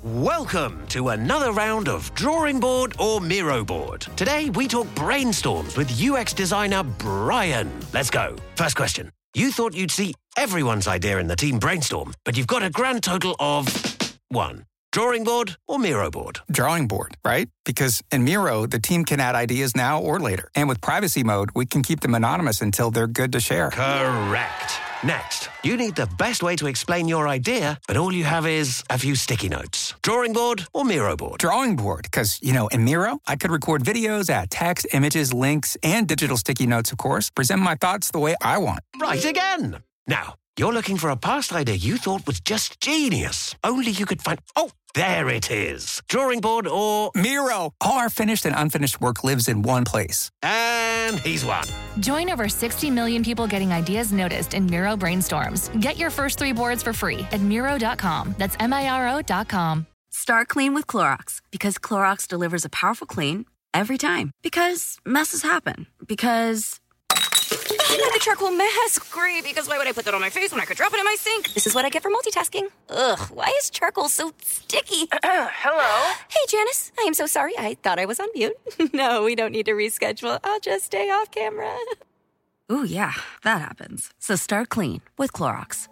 Welcome to another round of Drawing Board or Miro Board. Today we talk brainstorms with UX designer Brian. Let's go. First question. You thought you'd see everyone's idea in the team brainstorm, but you've got a grand total of 1. Drawing board or Miro board? Drawing board, right? Because in Miro, the team can add ideas now or later. And with privacy mode, we can keep them anonymous until they're good to share. Correct. Next, you need the best way to explain your idea, but all you have is a few sticky notes. Drawing board or Miro board? Drawing board, because, in Miro, I could record videos, add text, images, links, and digital sticky notes, of course, present my thoughts the way I want. Right again. Now, you're looking for a past idea you thought was just genius. Only you could find... Oh, there it is. Drawing board or... Miro. All our finished and unfinished work lives in one place. And he's won. Join over 60 million people getting ideas noticed in Miro brainstorms. Get your first 3 boards for free at Miro.com. That's Miro.com. Start clean with Clorox, because Clorox delivers a powerful clean every time. Because messes happen. Because... I got the charcoal mask. Great, because why would I put that on my face when I could drop it in my sink? This is what I get for multitasking. Ugh, why is charcoal so sticky? Hello? Hey, Janice. I am so sorry. I thought I was on mute. No, we don't need to reschedule. I'll just stay off camera. Ooh, yeah, that happens. So start clean with Clorox.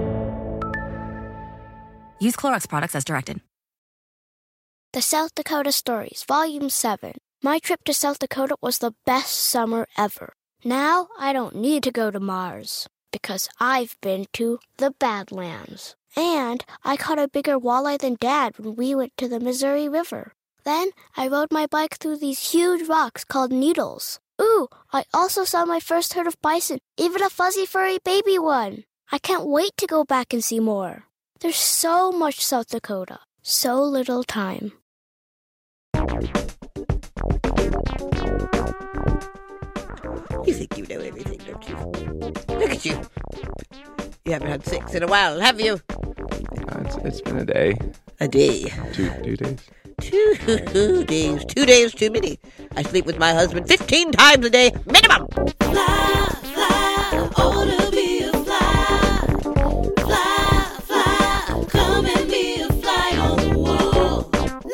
Use Clorox products as directed. The South Dakota Stories, Volume 7. My trip to South Dakota was the best summer ever. Now I don't need to go to Mars, because I've been to the Badlands. And I caught a bigger walleye than Dad when we went to the Missouri River. Then I rode my bike through these huge rocks called needles. Ooh, I also saw my first herd of bison, even a fuzzy furry baby one. I can't wait to go back and see more. There's so much South Dakota, so little time. You think you know everything, don't you? Look at you. You haven't had sex in a while, have you? It's been a day. A day. 2 days. 2 days. 2 days too many. I sleep with my husband 15 times a day, minimum. Fly, fly, oh, to be a fly. Fly, fly, come and be a fly on the wall.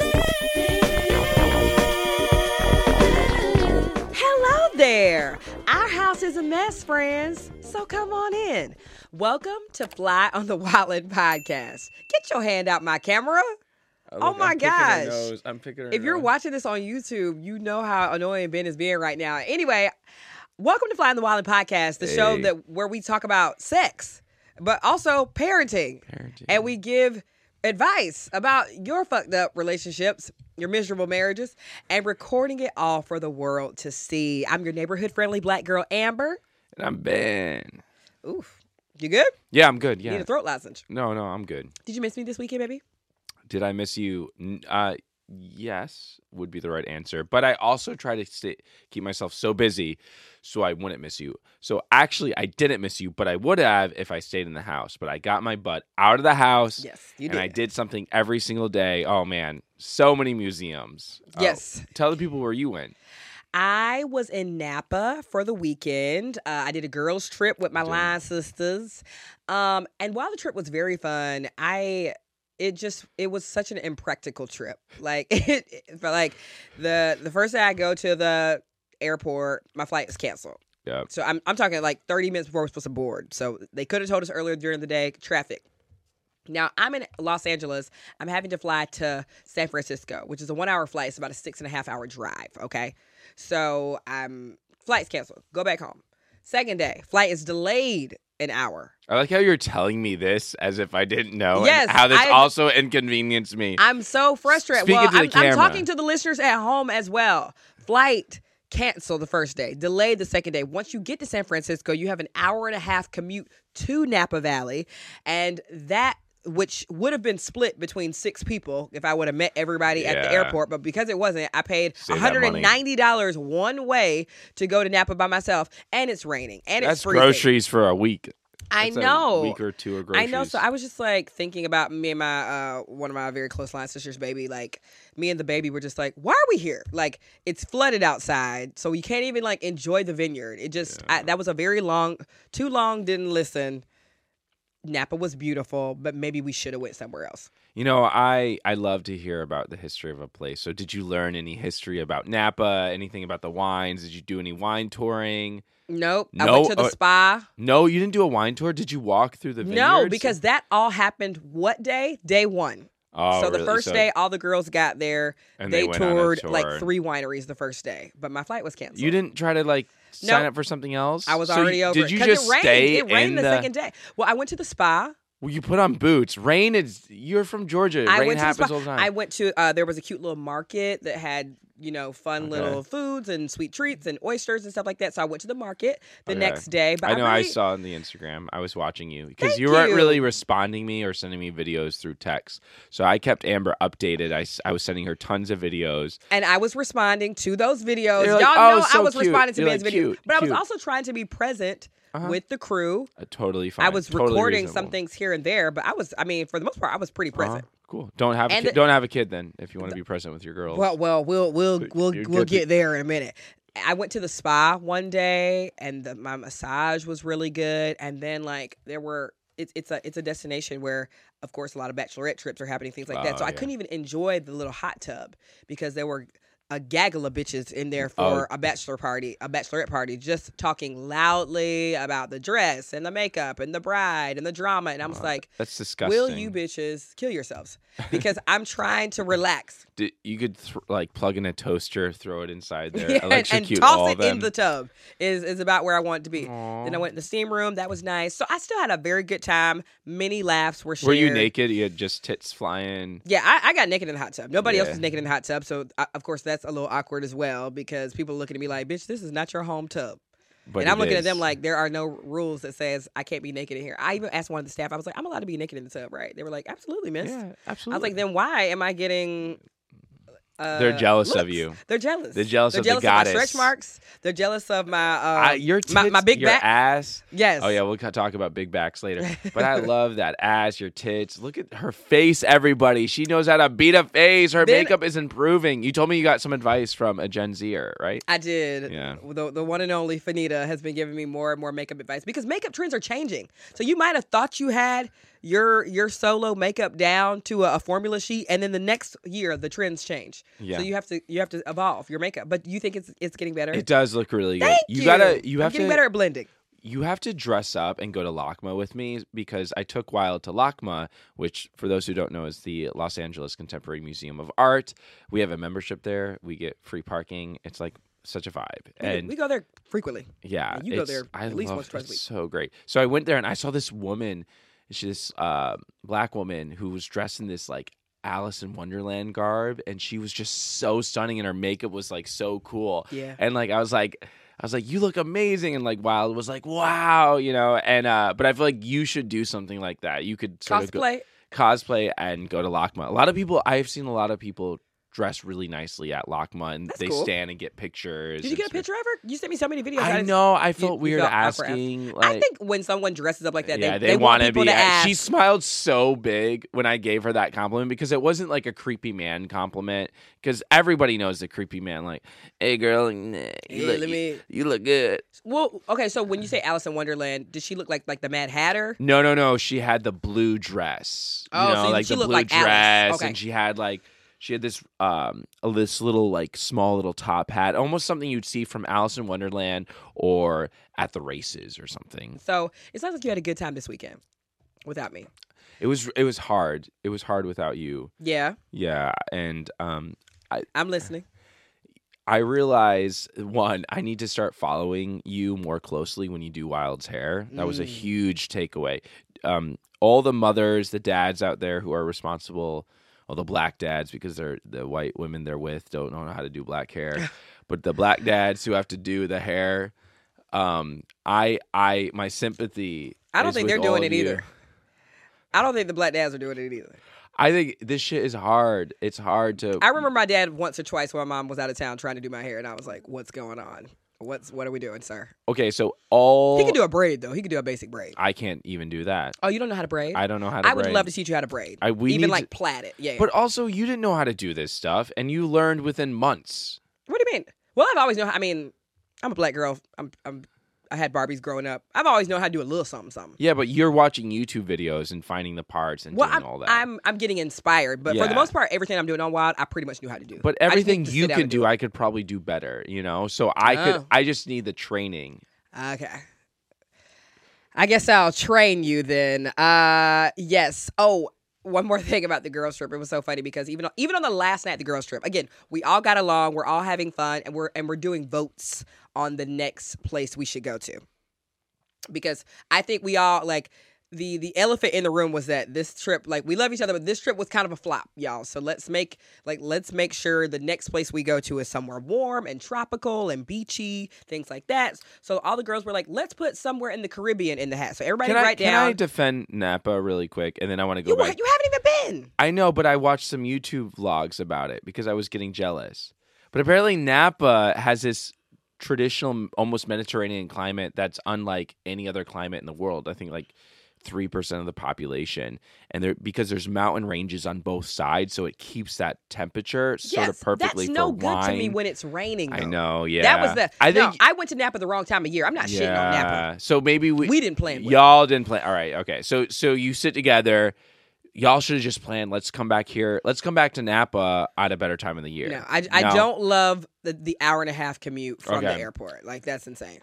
Hello there. Our house is a mess, friends, so come on in. Welcome to Fly on the Wildland podcast. Get your hand out my camera. Oh my gosh. I'm picking her If you're nose. watching this on YouTube, you know how annoying Ben is being right now. Anyway, welcome to Fly on the Wildland podcast, the show where we talk about sex, but also parenting. And we give advice about your fucked up relationships, your miserable marriages, and recording it all for the world to see. I'm your neighborhood-friendly black girl, Amber. And I'm Ben. Oof. You good? Yeah, I'm good. You Yeah. need a throat lozenge. No, I'm good. Did you miss me this weekend, baby? Did I miss you? Yes, would be the right answer. But I also try to keep myself so busy so I wouldn't miss you. So actually, I didn't miss you, but I would have if I stayed in the house. But I got my butt out of the house. Yes, you did. And I did something every single day. Oh, man. So many museums. Yes. Tell the people where you went. I was in Napa for the weekend. I did a girls' trip with my line sisters. And while the trip was very fun, it was such an impractical trip. Like it felt like the first day I go to the airport, my flight is canceled. Yeah. So I'm talking like 30 minutes before we're supposed to board. So they could have told us earlier during the day, traffic. Now, I'm in Los Angeles. I'm having to fly to San Francisco, which is a 1-hour flight. It's about a 6.5-hour drive, okay? So, flight's canceled. Go back home. Second day, flight is delayed an hour. I like how you're telling me this as if I didn't know. Yes, and how this also inconvenienced me. I'm so frustrated. Speaking to the camera. I'm talking to the listeners at home as well. Flight canceled the first day, delayed the second day. Once you get to San Francisco, you have an 1.5-hour commute to Napa Valley, and that, which would have been split between 6 people if I would have met everybody at the airport. But because it wasn't, I paid $190 one way to go to Napa by myself. And it's raining. And it's freezing. That's groceries for a week. I That's know. A week or two of groceries. I know. So I was just like thinking about me and my one of my very close line sisters' baby. Like me and the baby were just like, why are we here? Like it's flooded outside, so you can't even like enjoy the vineyard. It just that was a very too long. Didn't listen. Napa was beautiful, but maybe we should have went somewhere else. You know, I love to hear about the history of a place. So did you learn any history about Napa, anything about the wines? Did you do any wine touring? Nope. I No? went to the spa. No, you didn't do a wine tour? Did you walk through the vineyards? No, because that all happened what day? Day 1. Oh, so the really? first So- day, all the girls got there. And they they went on a toured tour. like 3 wineries the first day, but my flight was canceled. You didn't try to like sign No. up for something else? I was So already you, over Did it, you 'cause just it rained. stay It rained in the second day. Well, I went to the spa. Well, you put on boots. Rain is. You're from Georgia. I Rain went to the happens spa. all the time. I went to there was a cute little market that had fun little foods and sweet treats and oysters and stuff like that. So I went to the market the Okay. next day. But I know I really, saw on the Instagram. I was watching you because Thank you weren't you. really responding me or sending me videos through text. So I kept Amber updated. I was sending her tons of videos. And I was responding to those videos. You're Y'all like, know "Oh, I so was cute." responding to You're Ben's like, video. "Cute, But I was cute." also trying to be present with the crew. Totally fine. I was Totally recording reasonable. some things here and there, but for the most part, I was pretty present. Cool. Don't have And don't have a kid then if you want to be present with your girls. Well, we'll You're we'll good to- get there in a minute. I went to the spa one day, and my massage was really good. And then it's a destination where, of course, a lot of bachelorette trips are happening, things like that. So I couldn't even enjoy the little hot tub because there were a gaggle of bitches in there for a bachelorette party, just talking loudly about the dress and the makeup and the bride and the drama. And I was like, that's disgusting. will you bitches kill yourselves? Because I'm trying to relax. You could plug in a toaster, throw it inside there, Yeah, and electrocute toss all it of them. in the tub is about where I want it to be. Then I went in the steam room. That was nice. So I still had a very good time. Many laughs were shared. Were you naked? You had just tits flying. Yeah, I got naked in the hot tub. Nobody else Yeah. was naked in the hot tub. So, of course, that's a little awkward as well because people are looking at me like, bitch, this is not your home tub. But and I'm it looking at is. them like there are no rules that says I can't be naked in here. I even asked one of the staff, I was like, I'm allowed to be naked in the tub, right? They were like, absolutely, miss. Yeah, I was absolutely. like, then why am I getting They're jealous of looks? you. They're jealous. They're jealous of the of my goddess. stretch marks. They're jealous of my your tits, my big your back. ass. Yes. Oh yeah, we'll talk about big backs later. But I love that ass, your tits. Look at her face, everybody. She knows how to beat a face. Her Then- makeup is improving. You told me you got some advice from a Gen Zer, right? I did. Yeah. The one and only Fanita has been giving me more and more makeup advice because makeup trends are changing. So you might have thought you had your solo makeup down to a formula sheet, and then the next year the trends change. Yeah. So you have to evolve your makeup. But you think it's getting better? It does look really good. Thank You I'm have getting to better at blending. You have to dress up and go to LACMA with me because I took Wild to LACMA, which, for those who don't know, is the Los Angeles Contemporary Museum of Art. We have a membership there. We get free parking. It's like such a vibe. And We go there frequently. yeah, You go it's- there I at least love once, twice a it. week. So great. So I went there and I saw this woman. She's this black woman who was dressed in this like Alice in Wonderland garb, and she was just so stunning, and her makeup was like so cool. Yeah. And like I was like, you look amazing, and like Wild was like, wow, and but I feel like you should do something like that. You could sort of cosplay and go to LACMA. I've seen a lot of people dress really nicely at LACMA, and That's they cool. stand and get pictures. Did you get a picture of her? You sent me so many videos. I know. I felt you weird felt awkward. asking. I Like, think when someone dresses up like that, yeah, they want people be. to ask. She smiled so big when I gave her that compliment because it wasn't like a creepy man compliment. Because everybody knows the creepy man, like, "Hey, girl, you look good." Well, okay, so when you say Alice in Wonderland, did she look like the Mad Hatter? No. She had the blue dress. Oh, so like she the looked blue like Alice. dress, Okay. and she had this little like small little top hat, almost something you'd see from Alice in Wonderland or at the races or something. So it sounds like you had a good time this weekend without me. It was hard. It was hard without you. Yeah, Yeah, and I'm listening. I realize, one, I need to start following you more closely when you do Wild's hair. That was a huge takeaway. All the mothers, the dads out there who are responsible, well, the black dads, because they're the white women they're with don't know how to do black hair, but the black dads who have to do the hair, my sympathy. I don't is think with they're all doing of it you. either. I don't think the black dads are doing it either. I think this shit is hard. It's hard to. I remember my dad once or twice when my mom was out of town trying to do my hair, and I was like, "What's going on? What are we doing, sir?" Okay, so all He could do a braid though. He could do a basic braid. I can't even do that. Oh, you don't know how to braid? I don't know how to I would braid. love to teach you how to braid. We even need like to- plait it. Yeah. But also, you didn't know how to do this stuff, and you learned within months. What do you mean? Well, I've always known. I mean, I'm a black girl. I'm had Barbies growing up. I've always known how to do a little something. Yeah, but you're watching YouTube videos and finding the parts and doing all that. I'm getting inspired, but for the most part, everything I'm doing on Wild, I pretty much knew how to do. But everything you can do, I could probably do better. So I just need the training. Okay. I guess I'll train you then. Yes. Oh, one more thing about the girls trip. It was so funny because even on the last night of the girls trip, again, we all got along. We're all having fun, and we're doing votes on the next place we should go to. Because I think we all like the elephant in the room was that this trip, like, we love each other, but this trip was kind of a flop, y'all. So let's make sure the next place we go to is somewhere warm and tropical and beachy, things like that. So all the girls were like, let's put somewhere in the Caribbean in the hat. So everybody write down. Can I defend Napa really quick, and then I want to go back? You haven't even been. I know, but I watched some YouTube vlogs about it because I was getting jealous. But apparently Napa has this traditional, almost Mediterranean climate that's unlike any other climate in the world. I think like 3% of the population, and because there's mountain ranges on both sides, so it keeps that temperature sort of perfectly. That's no for good wine. to me when it's raining, though. I know, yeah. That was I went to Napa the wrong time of year. I'm not shitting on Napa. So maybe we didn't plan. Y'all didn't plan. All right, okay. So you sit together. Y'all should have just planned. Let's come back here. Let's come back to Napa at a better time of the year. No, I don't love the hour and a half commute from the airport. Like, that's insane.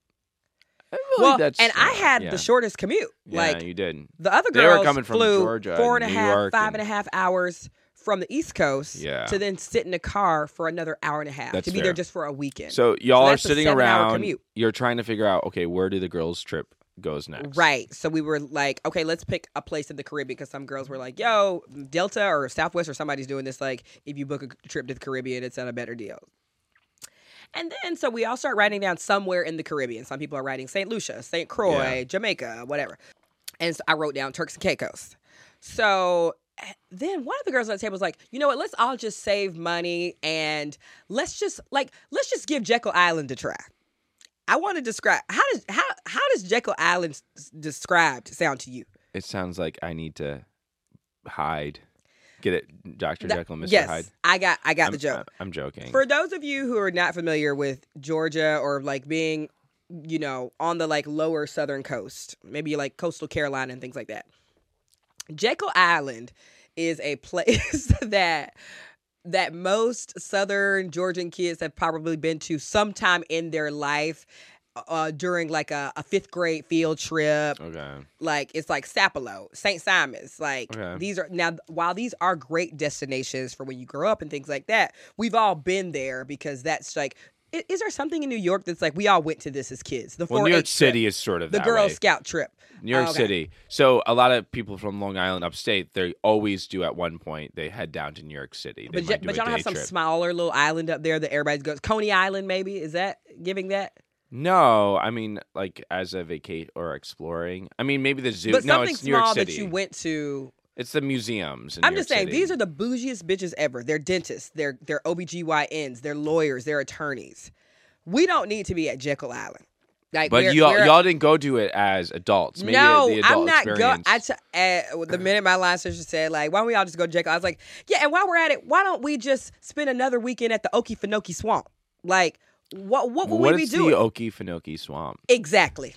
I had the shortest commute. Yeah, like, you did. The other they girls were coming from flew Georgia, 4.5, 5.5 hours from the East Coast to then sit in a car for another hour and a half to be there just for a weekend. So y'all are that's sitting a 7-hour around. commute. You're trying to figure out, okay, where do the girls' trip goes next? Right. So we were like, okay, let's pick a place in the Caribbean, because some girls were like, yo, Delta or Southwest or somebody's doing this. Like, if you book a trip to the Caribbean, it's at a better deal. And then, so we all start writing down somewhere in the Caribbean. Some people are writing St. Lucia, St. Croix, Jamaica, whatever. And so I wrote down Turks and Caicos. So then one of the girls on the table was like, you know what, let's all just save money and let's just give Jekyll Island a try. I want to describe, how does Jekyll Island described sound to you? It sounds like I need to hide. Get it, Dr. Jekyll and Mr. Yes, Hyde? I got the joke. I'm joking. For those of you who are not familiar with Georgia or like being, on the like lower southern coast, maybe like coastal Carolina and things like that, Jekyll Island is a place that most southern Georgian kids have probably been to sometime in their life. During like a 5th grade field trip. Okay. Like, it's like Sapelo, St. Simon's. Like, these are, now, while these are great destinations for when you grow up and things like that, we've all been there because that's like, is there something in New York that's like, we all went to this as kids? The New York City is sort of the that Girl way. Scout trip. New York City. So a lot of people from Long Island upstate, they always do at one point, they head down to New York City. But y'all don't have some smaller little island up there that everybody goes, Coney Island maybe? Is that giving that? No, I mean, like, as a vacate or exploring. I mean, maybe the zoo. But no, something it's New York small City. that you went to. It's the museums in I'm New just York saying, City. these are the bougiest bitches ever. They're dentists. They're OBGYNs. They're lawyers. They're attorneys. We don't need to be at Jekyll Island. Like, but y'all didn't go to it as adults. Maybe no, the adult I'm not going. experience. The minute my line sister said, like, why don't we all just go to Jekyll? I was like, yeah, and while we're at it, why don't we just spend another weekend at the Okefenokee Swamp? Like, what would we be doing? What is the Okefenokee Swamp? Exactly.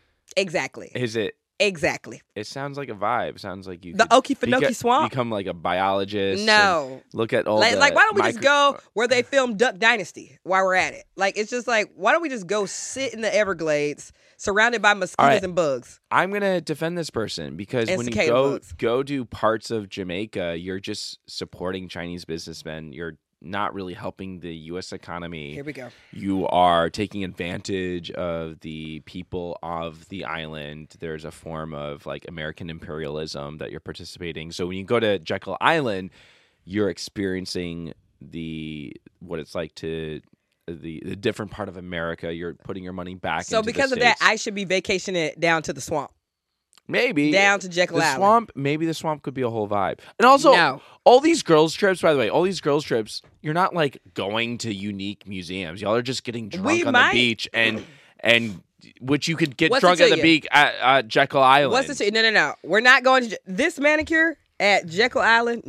Is it? Exactly. It sounds like a vibe. It sounds like you the Okefenokee Swamp. Become like a biologist. No. Look at all like why don't we just go where they filmed Duck Dynasty while we're at it? Like, it's just like, why don't we just go sit in the Everglades surrounded by mosquitoes and bugs? I'm gonna defend this person because when you go to parts of Jamaica, you're just supporting Chinese businessmen. You're not really helping the U.S. economy. Here we go. You are taking advantage of the people of the island. There's a form of like American imperialism that you're participating. So when you go to Jekyll Island, you're experiencing what it's like to the different part of America. You're putting your money back. So into because the of States. that, I should be vacationing down to the swamp. Maybe down to Jekyll Island. Swamp. Maybe the swamp could be a whole vibe. And also, all these girls trips. By the way, all these girls trips. You're not like going to unique museums. Y'all are just getting drunk on the beach and which you could get drunk on the beach at Jekyll Island. No. We're not going to this manicure at Jekyll Island. No.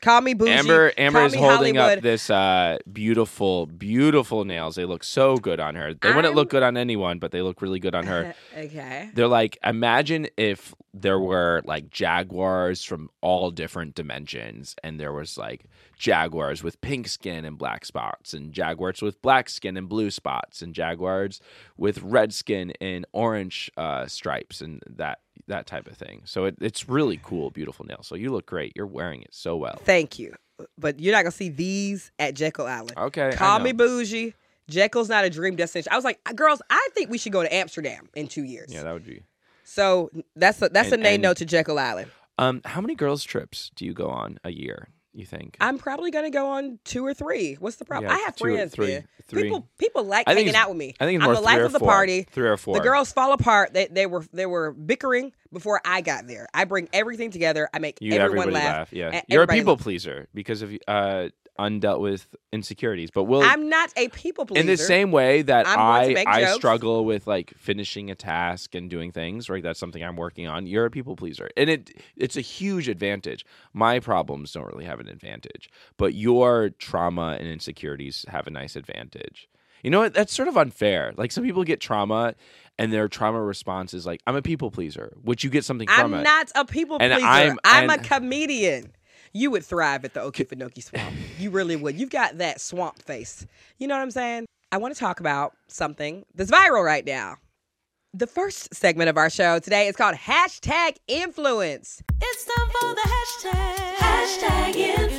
Call me bougie. Amber Call is me holding Hollywood. up this beautiful, beautiful nails. They look so good on her. They wouldn't look good on anyone, but they look really good on her. Okay. They're like, imagine if there were like jaguars from all different dimensions, and there was like jaguars with pink skin and black spots, and jaguars with black skin and blue spots, and jaguars with red skin and orange stripes, and that type of thing. So it's really cool, beautiful nails. So you look great. You're wearing it so well. Thank you. But you're not going to see these at Jekyll Island. Okay. Call me bougie. Jekyll's not a dream destination. I was like, girls, I think we should go to Amsterdam in 2 years. Yeah, that would be. So that's a nay-no to Jekyll Island. How many girls' trips do you go on a year, you think? I'm probably going to go on 2 or 3. What's the problem? Yeah, I have 2 or friends, 3. man. People like I think hanging it's- out with me. I think it's I'm more the life 3 or of the 4. party. 3 or 4. The girls fall apart. They were bickering before I got there. I bring everything together. I make everyone everybody laugh. Yeah, and you're a everybody people laughs. pleaser because of undealt with insecurities. But I'm not a people pleaser. in the same way that I'm going to make I jokes. struggle with like finishing a task and doing things, right? That's something I'm working on. You're a people pleaser, and it's a huge advantage. My problems don't really have an advantage, but your trauma and insecurities have a nice advantage. You know what? That's sort of unfair. Like some people get trauma, and their trauma response is like, "I'm a people pleaser," which you get something from it. I'm not a people And pleaser. I'm a and- comedian. You would thrive at the Okefenokee Swamp. You really would. You've got that swamp face. You know what I'm saying? I want to talk about something that's viral right now. The first segment of our show today is called Hashtag Influence. It's time for the hashtag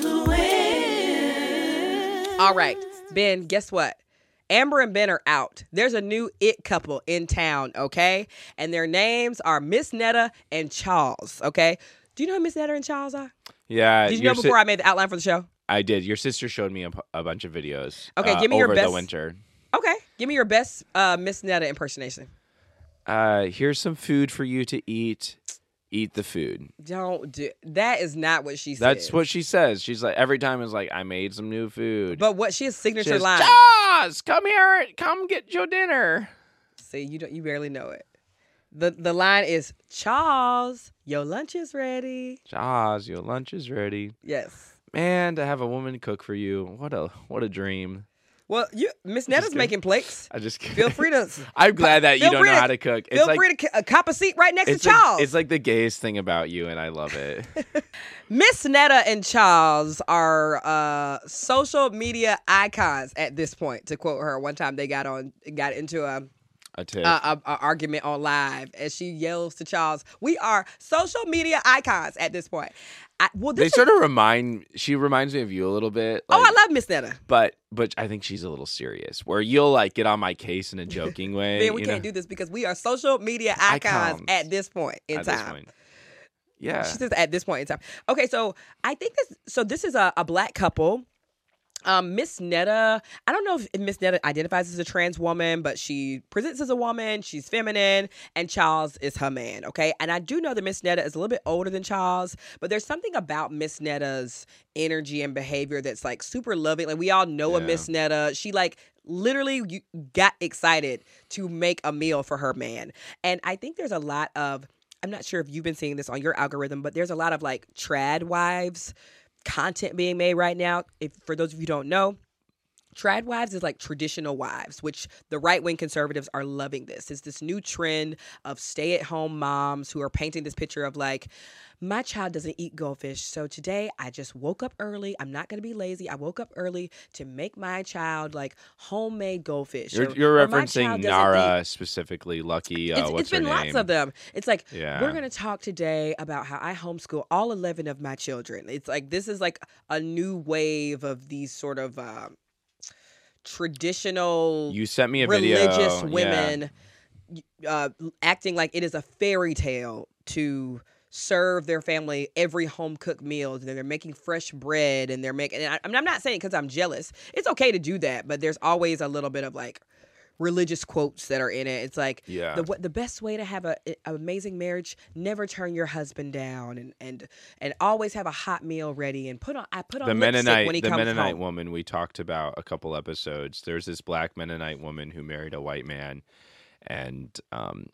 influence. All right, Ben, guess what? Amber and Ben are out. There's a new it couple in town, okay? And their names are Miss Netta and Charles, okay? Do you know who Miss Netta and Charles are? Yeah. Did you know before I made the outline for the show? I did. Your sister showed me a bunch of videos. Okay, give me your over best- the winter. Okay, give me your best Miss Netta impersonation. Here's some food for you to eat. Eat the food. Don't do that. Is not what she said. That's what she says. She's like every time is like, I made some new food. But what she has She signature says, line. Jaws, come here, come get your dinner. See, you barely know it. The line is, Charles, your lunch is ready. Jaws, your lunch is ready. Yes. Man, to have a woman cook for you, what a dream. Well, Miss Netta's kidding. making plates. I just Feel free to. I'm glad that you feel don't free know to- how to cook. It's Feel like, free to cop a seat right next to it's Charles. like, it's like the gayest thing about you, and I love it. Miss Netta and Charles are social media icons at this point. To quote her, one time they got into a tip. argument on live as she yells to Charles, "We are social media icons at this point." She reminds me of you a little bit. Oh, like- I love Miss Netta. But I think she's a little serious, where you'll like get on my case in a joking way. Man, we can't do this because we are social media icons Icons. at this point in at time. this point. Yeah. She says at this point in time. Okay, so I think this is a black couple. Miss Netta, I don't know if Miss Netta identifies as a trans woman, but she presents as a woman. She's feminine, and Charles is her man, okay? And I do know that Miss Netta is a little bit older than Charles, but there's something about Miss Netta's energy and behavior that's like super loving. Like we all know a Yeah. Miss Netta. She like literally got excited to make a meal for her man. And I think there's a lot of, I'm not sure if you've been seeing this on your algorithm, but there's a lot of like trad wives content being made right now. If for those of you who don't know, trad wives is like traditional wives, which the right-wing conservatives are loving this. It's this new trend of stay-at-home moms who are painting this picture of like, my child doesn't eat goldfish, so today I just woke up early. I'm not going to be lazy. I woke up early to make my child like homemade goldfish. You're Or my referencing child doesn't Nara specifically, Lucky. it's What's been her lots name? of them. It's like, Yeah. we're going to talk today about how I homeschool all 11 of my children. It's like, this is like a new wave of these sort of traditional You sent me a video. religious Yeah. women acting like it is a fairy tale to serve their family every home cooked meal, and they're making fresh bread, and they're making, and I'm not saying because I'm jealous. It's okay to do that, but there's always a little bit of like religious quotes that are in it. It's like, Yeah. the best way to have an amazing marriage, never turn your husband down, and always have a hot meal ready, and put on The lipstick when he comes Mennonite home. woman we talked about a couple episodes. There's this black Mennonite woman who married a white man, and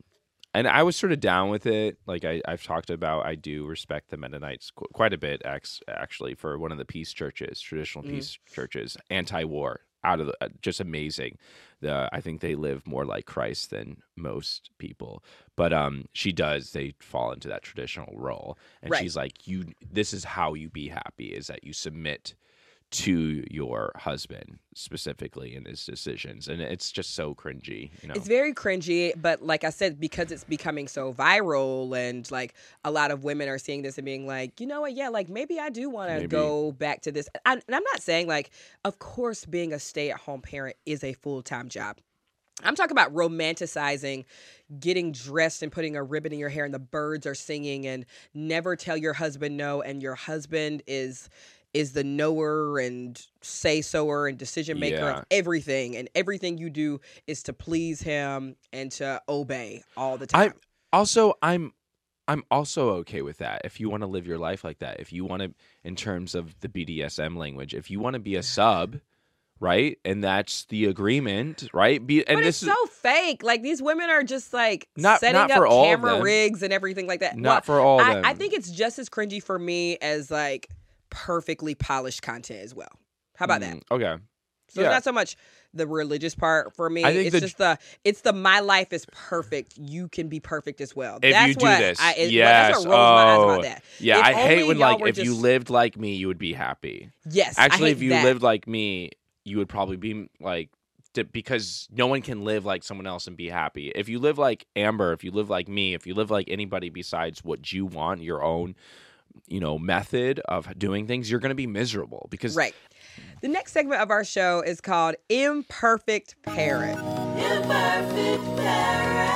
And I was sort of down with it. Like I've talked about, I do respect the Mennonites quite a bit, actually, for one of the peace churches, traditional peace churches, anti-war, out of the, just amazing. I think they live more like Christ than most people. But they fall into that traditional role. And Right. she's like, this is how you be happy, is that you submit to your husband specifically in his decisions. And it's just so cringy, you know. It's very cringy, but like I said, because it's becoming so viral and like a lot of women are seeing this and being like, you know what, yeah, like maybe I do want to go back to this. And I'm not saying like, of course, being a stay-at-home parent is a full-time job. I'm talking about romanticizing getting dressed and putting a ribbon in your hair and the birds are singing and never tell your husband no, and your husband is the knower and say-sower and decision-maker of everything. And everything you do is to please him and to obey all the time. I'm also okay with that. If you want to live your life like that, if you want to, in terms of the BDSM language, if you want to be a sub, right? And that's the agreement, right? But it's so fake. Like, these women are just like setting not up for all of camera them. rigs and everything like that. Not for all of them. I think it's just as cringy for me as like perfectly polished content as well. How about that? Okay. So it's not so much the religious part for me. I think It's the my life is perfect. You can be perfect as well. If That's you do what this, that's what rolls my eyes about that. Yeah, If I hate only when y'all like were if you just- lived like me, you would be happy. Yes, Actually, I hate if you that. lived like me, you would probably be like, because no one can live like someone else and be happy. If you live like Amber, if you live like me, if you live like anybody besides what you want, your own, method of doing things, you're going to be miserable because Right. The next segment of our show is called Imperfect Parent. Imperfect parent.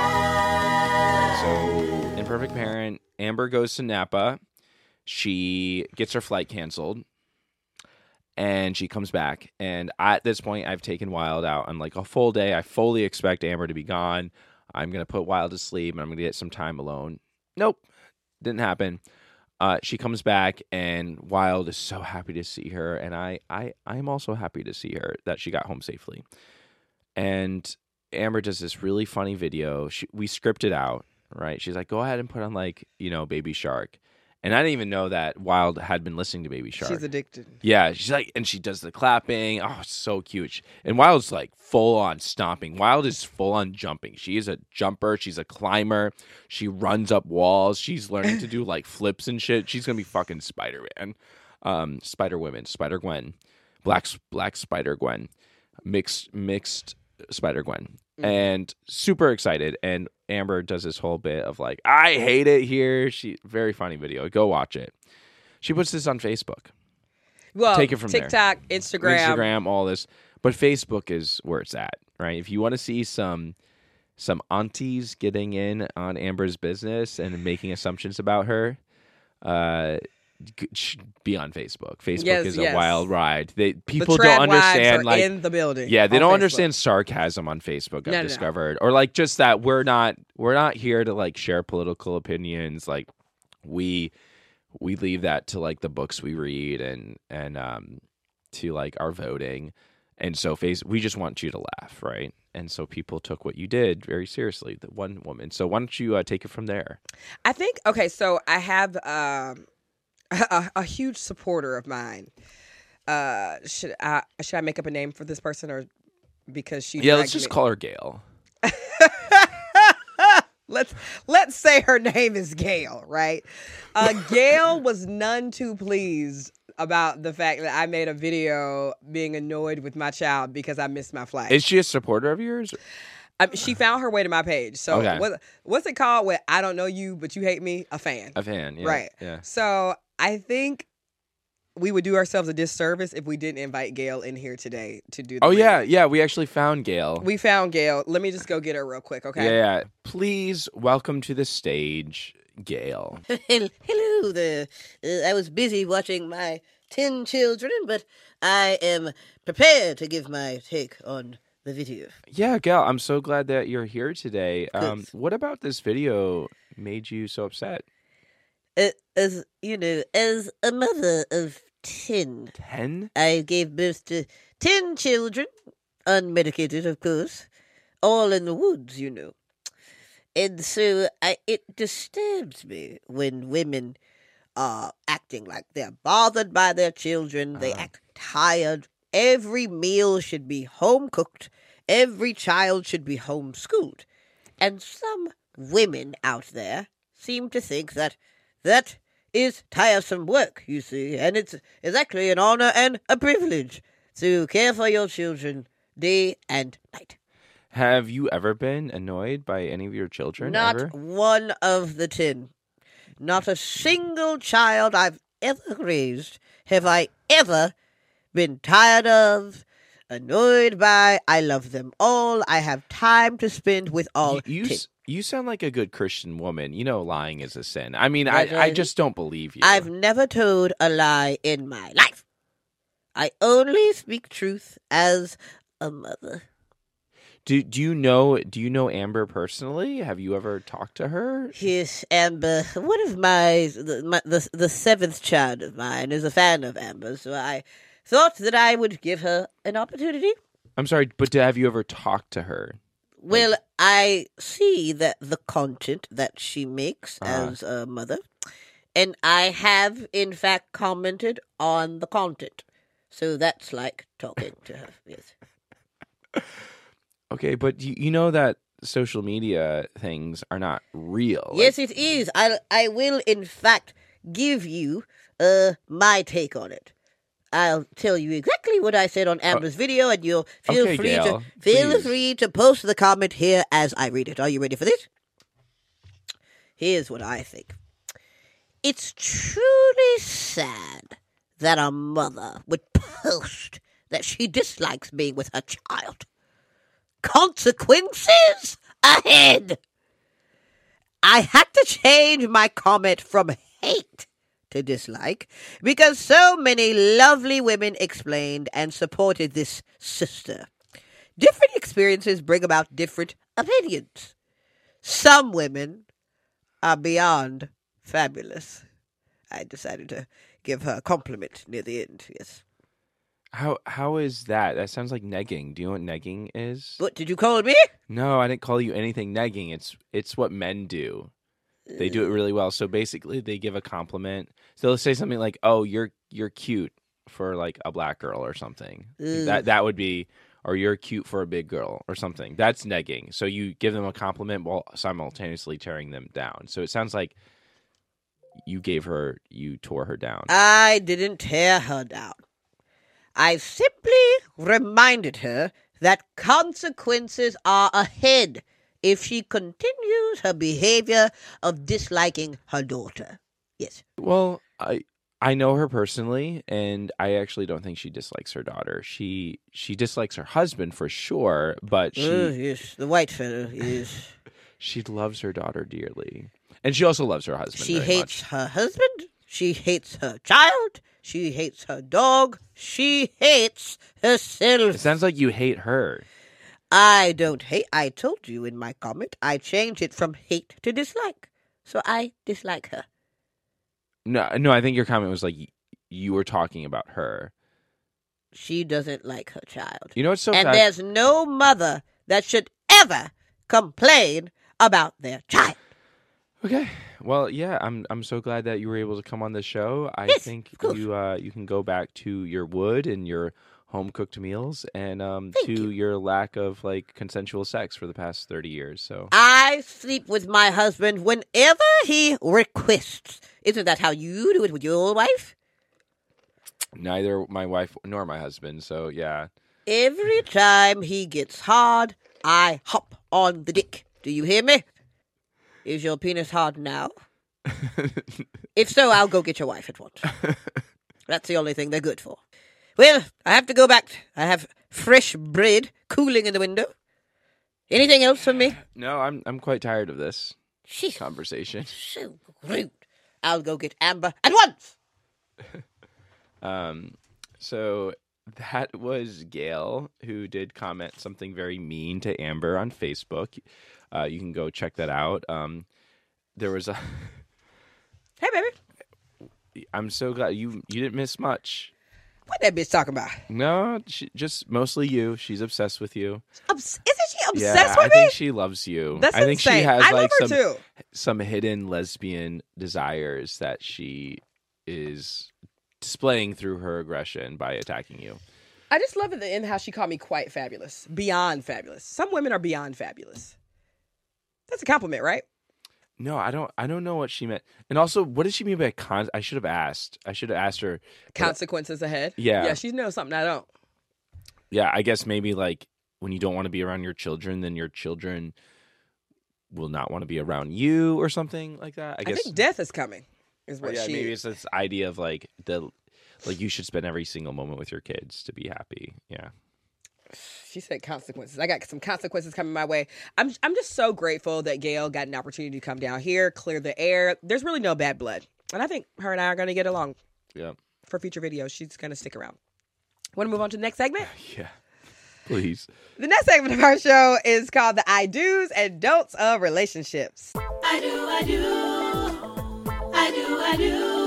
So, Imperfect Parent, Amber goes to Napa. She gets her flight canceled. And she comes back. And at this point, I've taken Wild out on like a full day. I fully expect Amber to be gone. I'm going to put Wild to sleep and I'm going to get some time alone. Nope. Didn't happen. She comes back and Wild is so happy to see her. And I'm also happy to see her that she got home safely. And Amber does this really funny video. We scripted out, right? She's like, go ahead and put on like, Baby Shark. And I didn't even know that Wild had been listening to Baby Shark. She's addicted. Yeah, she's like, and she does the clapping. Oh, it's so cute. And Wild's like full on stomping. Wild is full on jumping. She is a jumper. She's a climber. She runs up walls. She's learning to do like flips and shit. She's gonna be fucking Spider-Man, Spider-Woman, Spider-Gwen, Black Spider-Gwen, mixed Spider-Gwen. And super excited. And Amber does this whole bit of like, I hate it here. Very funny video. Go watch it. She puts this on Facebook. Well, take it from TikTok, there. Instagram, all this. But Facebook is where it's at, right? If you want to see some aunties getting in on Amber's business and making assumptions about her, be on Facebook. Facebook is a wild ride. People the don't trad understand wives are like in the building. Yeah, they on don't Facebook. understand sarcasm on Facebook. I've No. discovered, or like just that we're not here to like share political opinions. Like we leave that to like the books we read and to like our voting. And so we just want you to laugh, right? And so people took what you did very seriously. The one woman. So why don't you take it from there? I think so I have a huge supporter of mine. Should I make up a name for this person or because she? Yeah, let's just call her Gail. Let's say her name is Gail, right? Gail was none too pleased about the fact that I made a video being annoyed with my child because I missed my flight. Is she a supporter of yours? She found her way to my page. So Okay. what's it called when I don't know you, but you hate me? A fan. A fan, yeah. Right. Yeah. So I think we would do ourselves a disservice if we didn't invite Gail in here today to do the reading. Yeah. We actually found Gail. We found Gail. Let me just go get her real quick, okay? Yeah. Please welcome to the stage, Gail. Hello there. I was busy watching my 10 children, but I am prepared to give my take on the video. Yeah, Gail, I'm so glad that you're here today. Good. What about this video made you so upset? As you know, as a mother of 10, 10? I gave birth to 10 children, unmedicated, of course, all in the woods, you know. And so it disturbs me when women are acting like they're bothered by their children. They act tired. Every meal should be home cooked. Every child should be homeschooled. And some women out there seem to think that is tiresome work, you see, and it's actually an honor and a privilege to care for your children day and night. Have you ever been annoyed by any of your children? Not ever? one of the 10. Not a single child I've ever raised have I ever been tired of, annoyed by. I love them all. I have time to spend with all 10. You sound like a good Christian woman. You know lying is a sin. I mean, I just don't believe you. I've never told a lie in my life. I only speak truth as a mother. Do you know Amber personally? Have you ever talked to her? Yes, Amber. One of the seventh child of mine is a fan of Amber, so I thought that I would give her an opportunity. I'm sorry, but have you ever talked to her? Well, I see that the content that she makes as a mother, and I have, in fact, commented on the content. So that's like talking to her, yes. Okay, but you know that social media things are not real. Yes, it is. I will, in fact, give you my take on it. I'll tell you exactly what I said on Amber's video, and you'll feel free to post the comment here as I read it. Are you ready for this? Here's what I think. It's truly sad that a mother would post that she dislikes being with her child. Consequences ahead. I had to change my comment from hate to dislike because so many lovely women explained and supported this sister. Different experiences bring about different opinions. Some women are beyond fabulous. I decided to give her a compliment near the end, yes. How is that? That sounds like negging. Do you know what negging is? What, did you call me? No, I didn't call you anything negging. It's what men do. They do it really well. So basically, they give a compliment. So they'll say something like, "Oh, you're cute for like a black girl or something." That would be, or you're cute for a big girl or something. That's negging. So you give them a compliment while simultaneously tearing them down. So it sounds like you tore her down. I didn't tear her down. I simply reminded her that consequences are ahead if she continues her behavior of disliking her daughter. Yes. Well, I know her personally, and I actually don't think she dislikes her daughter. She dislikes her husband for sure, but yes, the white fellow is. She loves her daughter dearly, and she also loves her husband. She very hates much. her husband. She hates her child. She hates her dog. She hates herself. It sounds like you hate her. I don't hate. I told you in my comment, I changed it from hate to dislike. So I dislike her. No, I think your comment was like you were talking about her. She doesn't like her child. You know what's so and sad? There's no mother that should ever complain about their child. Okay. Well, yeah, I'm so glad that you were able to come on the show. I Yes, think of course. you can go back to your wood and your home cooked meals and Thank to you. your lack of like consensual sex for the past 30 years. So I sleep with my husband whenever he requests. Isn't that how you do it with your wife? neither my wife nor my husband. So yeah. Every time he gets hard, I hop on the dick. Do you hear me? Is your penis hard now? If so, I'll go get your wife at once. That's the only thing they're good for. Well, I have to go back. I have fresh bread cooling in the window. Anything else from me? No, I'm quite tired of this She's conversation. so rude. I'll go get Amber at once. So that was Gail, who did comment something very mean to Amber on Facebook. You can go check that out. There was a. Hey, baby. I'm so glad you didn't miss much. What that bitch talking about? No, just mostly you. She's obsessed with you. Is it she obsessed with I me? think she loves you. That's I think insane. she has I like love her too. some hidden lesbian desires that she is displaying through her aggression by attacking you. I just love at the end how she called me quite fabulous. Beyond fabulous. Some women are beyond fabulous. That's a compliment, right? No, I don't know what she meant. And also, what did she mean by I should have asked. I should have asked her. Consequences ahead. Yeah. Yeah, she knows something I don't. Yeah, I guess maybe like when you don't want to be around your children, then your children will not want to be around you or something like that. I guess think death is coming. Is what she. maybe it's this idea of like you should spend every single moment with your kids to be happy. Yeah. She said consequences. I got some consequences coming my way. I'm just so grateful that Gail got an opportunity to come down here, clear the air. There's really no bad blood. And I think her and I are going to get along. Yeah. For future videos. She's going to stick around. Want to move on to the next segment? Yeah. Please. The next segment of our show is called the I do's and don'ts of relationships. I do. I do. I do. I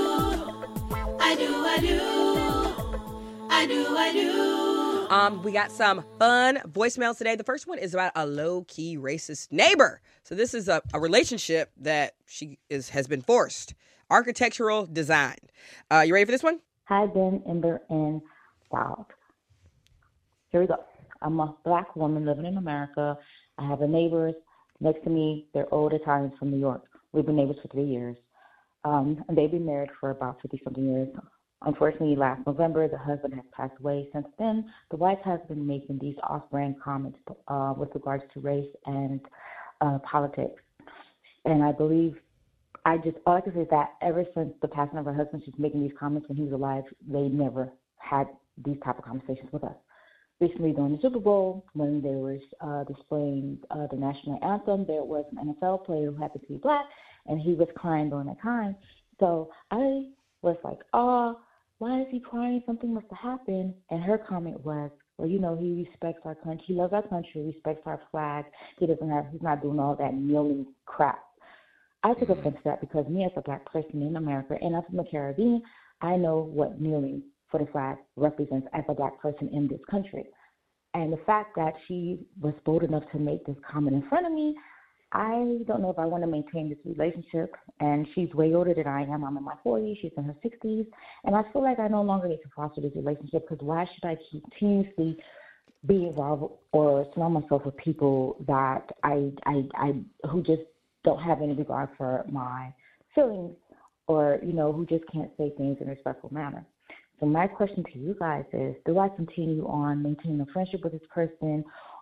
do. We got some fun voicemails today. The first one is about a low-key racist neighbor. So this is a relationship that has been forced. Architectural design. You ready for this one? Hi, Ben, Ember, and Bob. Here we go. I'm a black woman living in America. I have a neighbors next to me. They're old Italians from New York. We've been neighbors for 3 years. And they've been married for about 50-something years. Unfortunately, last November, the husband has passed away. Since then, the wife has been making these off-brand comments with regards to race and politics. And I believe, all I can say is that ever since the passing of her husband, she's making these comments when he was alive. They never had these type of conversations with us. Recently, during the Super Bowl, when they were displaying the national anthem, there was an NFL player who happened to be black, and he was crying during that time. So I was like, why is he crying? Something must have happened. And her comment was, well, he respects our country. He loves our country, respects our flag. He's not doing all that kneeling crap. I took offense to that because me as a black person in America, and I'm from the Caribbean, I know what kneeling for the flag represents as a black person in this country. And the fact that she was bold enough to make this comment in front of me, I don't know if I want to maintain this relationship. And she's way older than I am. I'm in my 40s. She's in her 60s. And I feel like I no longer need to foster this relationship because why should I continuously be involved or surround myself with people that I who just don't have any regard for my feelings or, who just can't say things in a respectful manner. So my question to you guys is, do I continue on maintaining a friendship with this person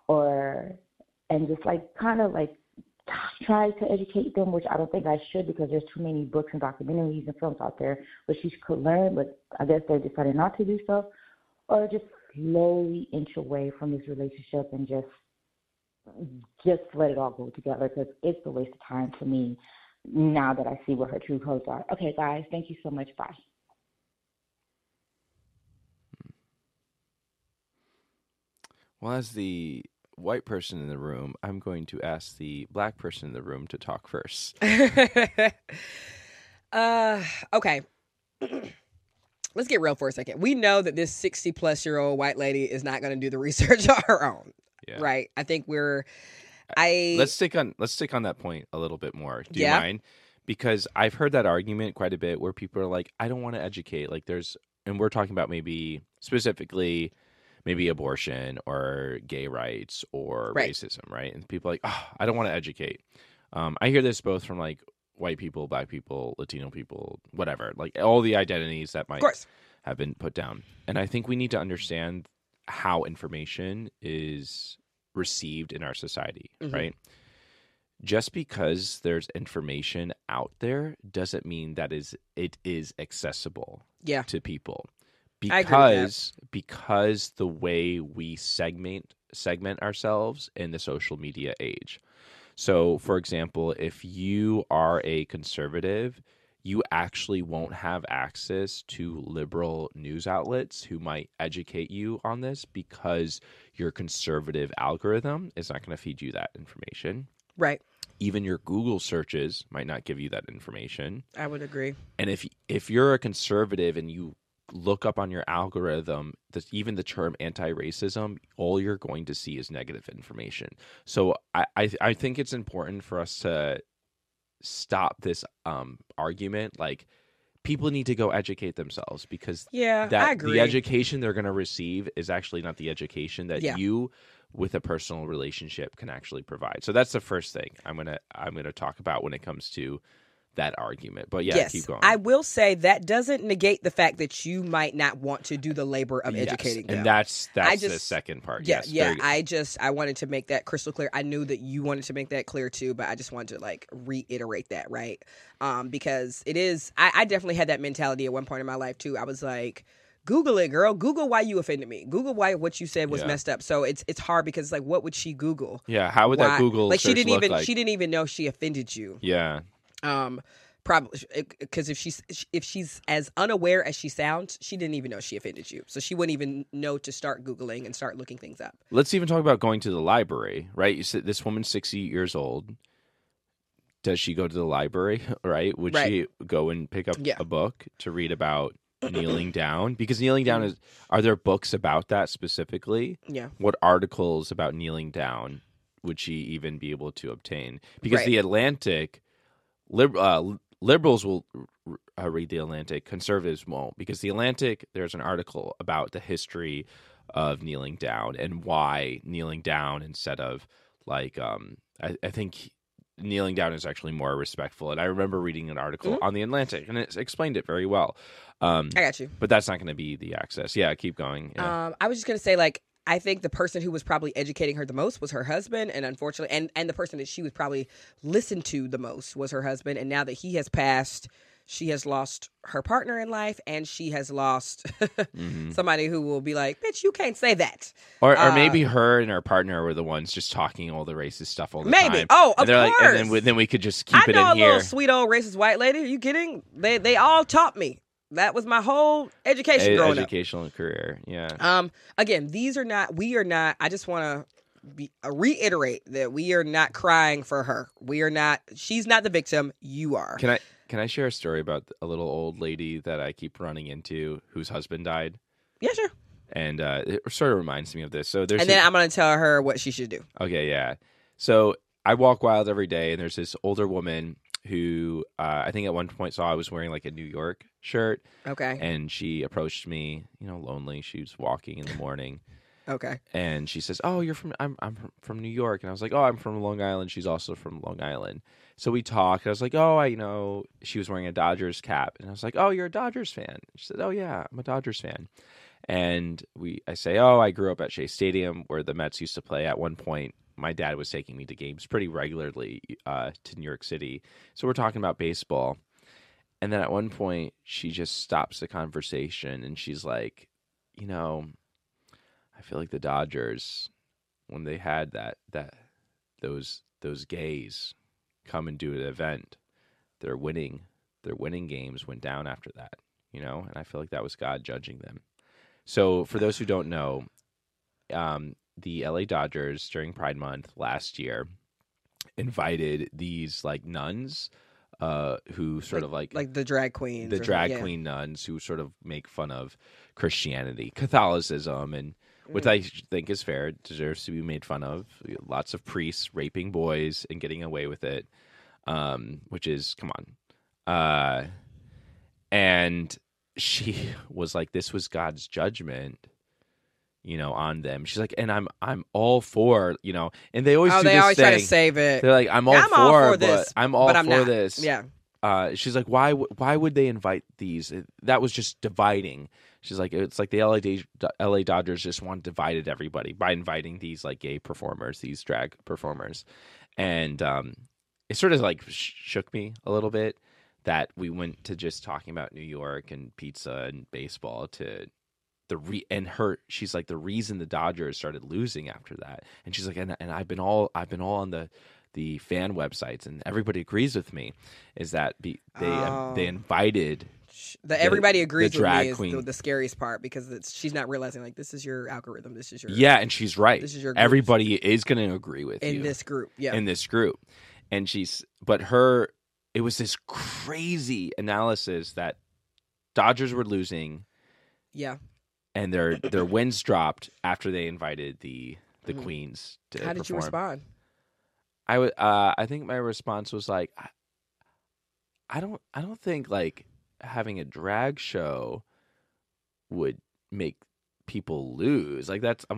and just try to educate them, which I don't think I should because there's too many books and documentaries and films out there which she could learn, but I guess they decided not to do so, or just slowly inch away from this relationship and just let it all go together because it's a waste of time for me now that I see what her true colors are. Okay, guys, thank you so much. Bye. Well, as the white person in the room, I'm going to ask the black person in the room to talk first. Okay. Let's get real for a second. We know that this 60-plus-year-old white lady is not going to do the research on her own, right? I think let's stick on that point a little bit more. Do you mind? Because I've heard that argument quite a bit where people are like, I don't want to educate. And we're talking about maybe specifically maybe abortion or gay rights or racism, right? And people are like, I don't want to educate. I hear this both from white people, black people, Latino people, whatever, all the identities that might have been put down. And I think we need to understand how information is received in our society, right? Just because there's information out there doesn't mean that it is accessible to people. Because the way we segment ourselves in the social media age. So, for example, if you are a conservative, you actually won't have access to liberal news outlets who might educate you on this because your conservative algorithm is not going to feed you that information. Right. Even your Google searches might not give you that information. I would agree. And if you're a conservative and you look up on your algorithm, even the term anti-racism, all you're going to see is negative information. So I think it's important for us to stop this argument. Like, people need to go educate themselves, because I agree. the education they're going to receive is actually not the education that you, with a personal relationship, can actually provide. So that's the first thing I'm gonna talk about when it comes to that argument. But keep going. I will say that doesn't negate the fact that you might not want to do the labor of educating them. And that's the second part. I wanted to make that crystal clear. I knew that you wanted to make that clear too, but I just wanted to like reiterate that, right? Because it is, I definitely had that mentality at one point in my life too. I was like, Google it, girl. Google why you offended me. Google why what you said was messed up. So it's hard, because it's like, what would she Google? Yeah, how would that Google like? Search She didn't look even know she offended you. Yeah. Probably because if she's as unaware as she sounds, she didn't even know she offended you, so she wouldn't even know to start Googling and start looking things up. Let's even talk about going to the library, right? You said this woman's 60 years old. Does she go to the library, right? Would she go and pick up a book to read about kneeling down? Because kneeling down are there books about that specifically? Yeah. What articles about kneeling down would she even be able to obtain? Because the Atlantic, liberals will read the Atlantic, conservatives won't. Because the Atlantic, there's an article about the history of kneeling down and why kneeling down instead of like I think kneeling down is actually more respectful. And I remember reading an article on the Atlantic, and it explained it very well. I got you. But that's not going to be the access. Yeah, keep going. Yeah. I was just going to say, like, I think the person who was probably educating her the most was her husband, and unfortunately, and the person that she was probably listened to the most was her husband. And now that he has passed, she has lost her partner in life, and she has lost somebody who will be like, "Bitch, you can't say that." Or maybe her and her partner were the ones just talking all the racist stuff all the time. Maybe. Oh, of course. Like, and then we could just keep it in here. I know a little sweet old racist white lady. Are you kidding? They all taught me. That was my whole education growing up. Educational career, yeah. Again, we are not, I just want to reiterate that we are not crying for her. She's not the victim, you are. Can I share a story about a little old lady that I keep running into whose husband died? Yeah, sure. And it sort of reminds me of this. So then I'm going to tell her what she should do. Okay, yeah. So I walk wild every day, and there's this older woman who I think at one point saw I was wearing like a New York shirt. Okay. And she approached me, lonely. She was walking in the morning. Okay. And she says, "Oh, I'm from New York." And I was like, "Oh, I'm from Long Island." She's also from Long Island. So we talked. I was like, "Oh, she was wearing a Dodgers cap." And I was like, "Oh, you're a Dodgers fan?" She said, "Oh, yeah, I'm a Dodgers fan." And I say, "Oh, I grew up at Shea Stadium where the Mets used to play at one point. My dad was taking me to games pretty regularly to New York City." So we're talking about baseball. And then at one point, she just stops the conversation and she's like, I feel like the Dodgers, when they had those gays come and do an event, their winning games went down after that, and I feel like that was God judging them. So for those who don't know, the LA Dodgers during Pride Month last year invited these like nuns who sort of like the drag queens, queen nuns who sort of make fun of Christianity, Catholicism, and what I think is fair, deserves to be made fun of. Lots of priests raping boys and getting away with it, which is, come on. And she was like, this was God's judgment, on them. She's like, and I'm all for, and they always try to save it. They're like, I'm all for this, this. Yeah. She's like, why would they invite these? That was just dividing. She's like, it's like the LA Dodgers just divided everybody by inviting these like gay performers, these drag performers. And it sort of like shook me a little bit that we went to just talking about New York and pizza and baseball to she's like, the reason the Dodgers started losing after that. And she's like, and I've been all on the fan websites, and everybody agrees with me, is that they invited everybody agrees the drag with me queen. Is the scariest part, because she's not realizing like this is your algorithm, this is your and she's right. This is your group. Everybody is going to agree with you in this group, and it was this crazy analysis that Dodgers were losing, Yeah. and their wins dropped after they invited the queens to How did you perform. respond? I think my response was like, I don't think like having a drag show would make people lose. Like that's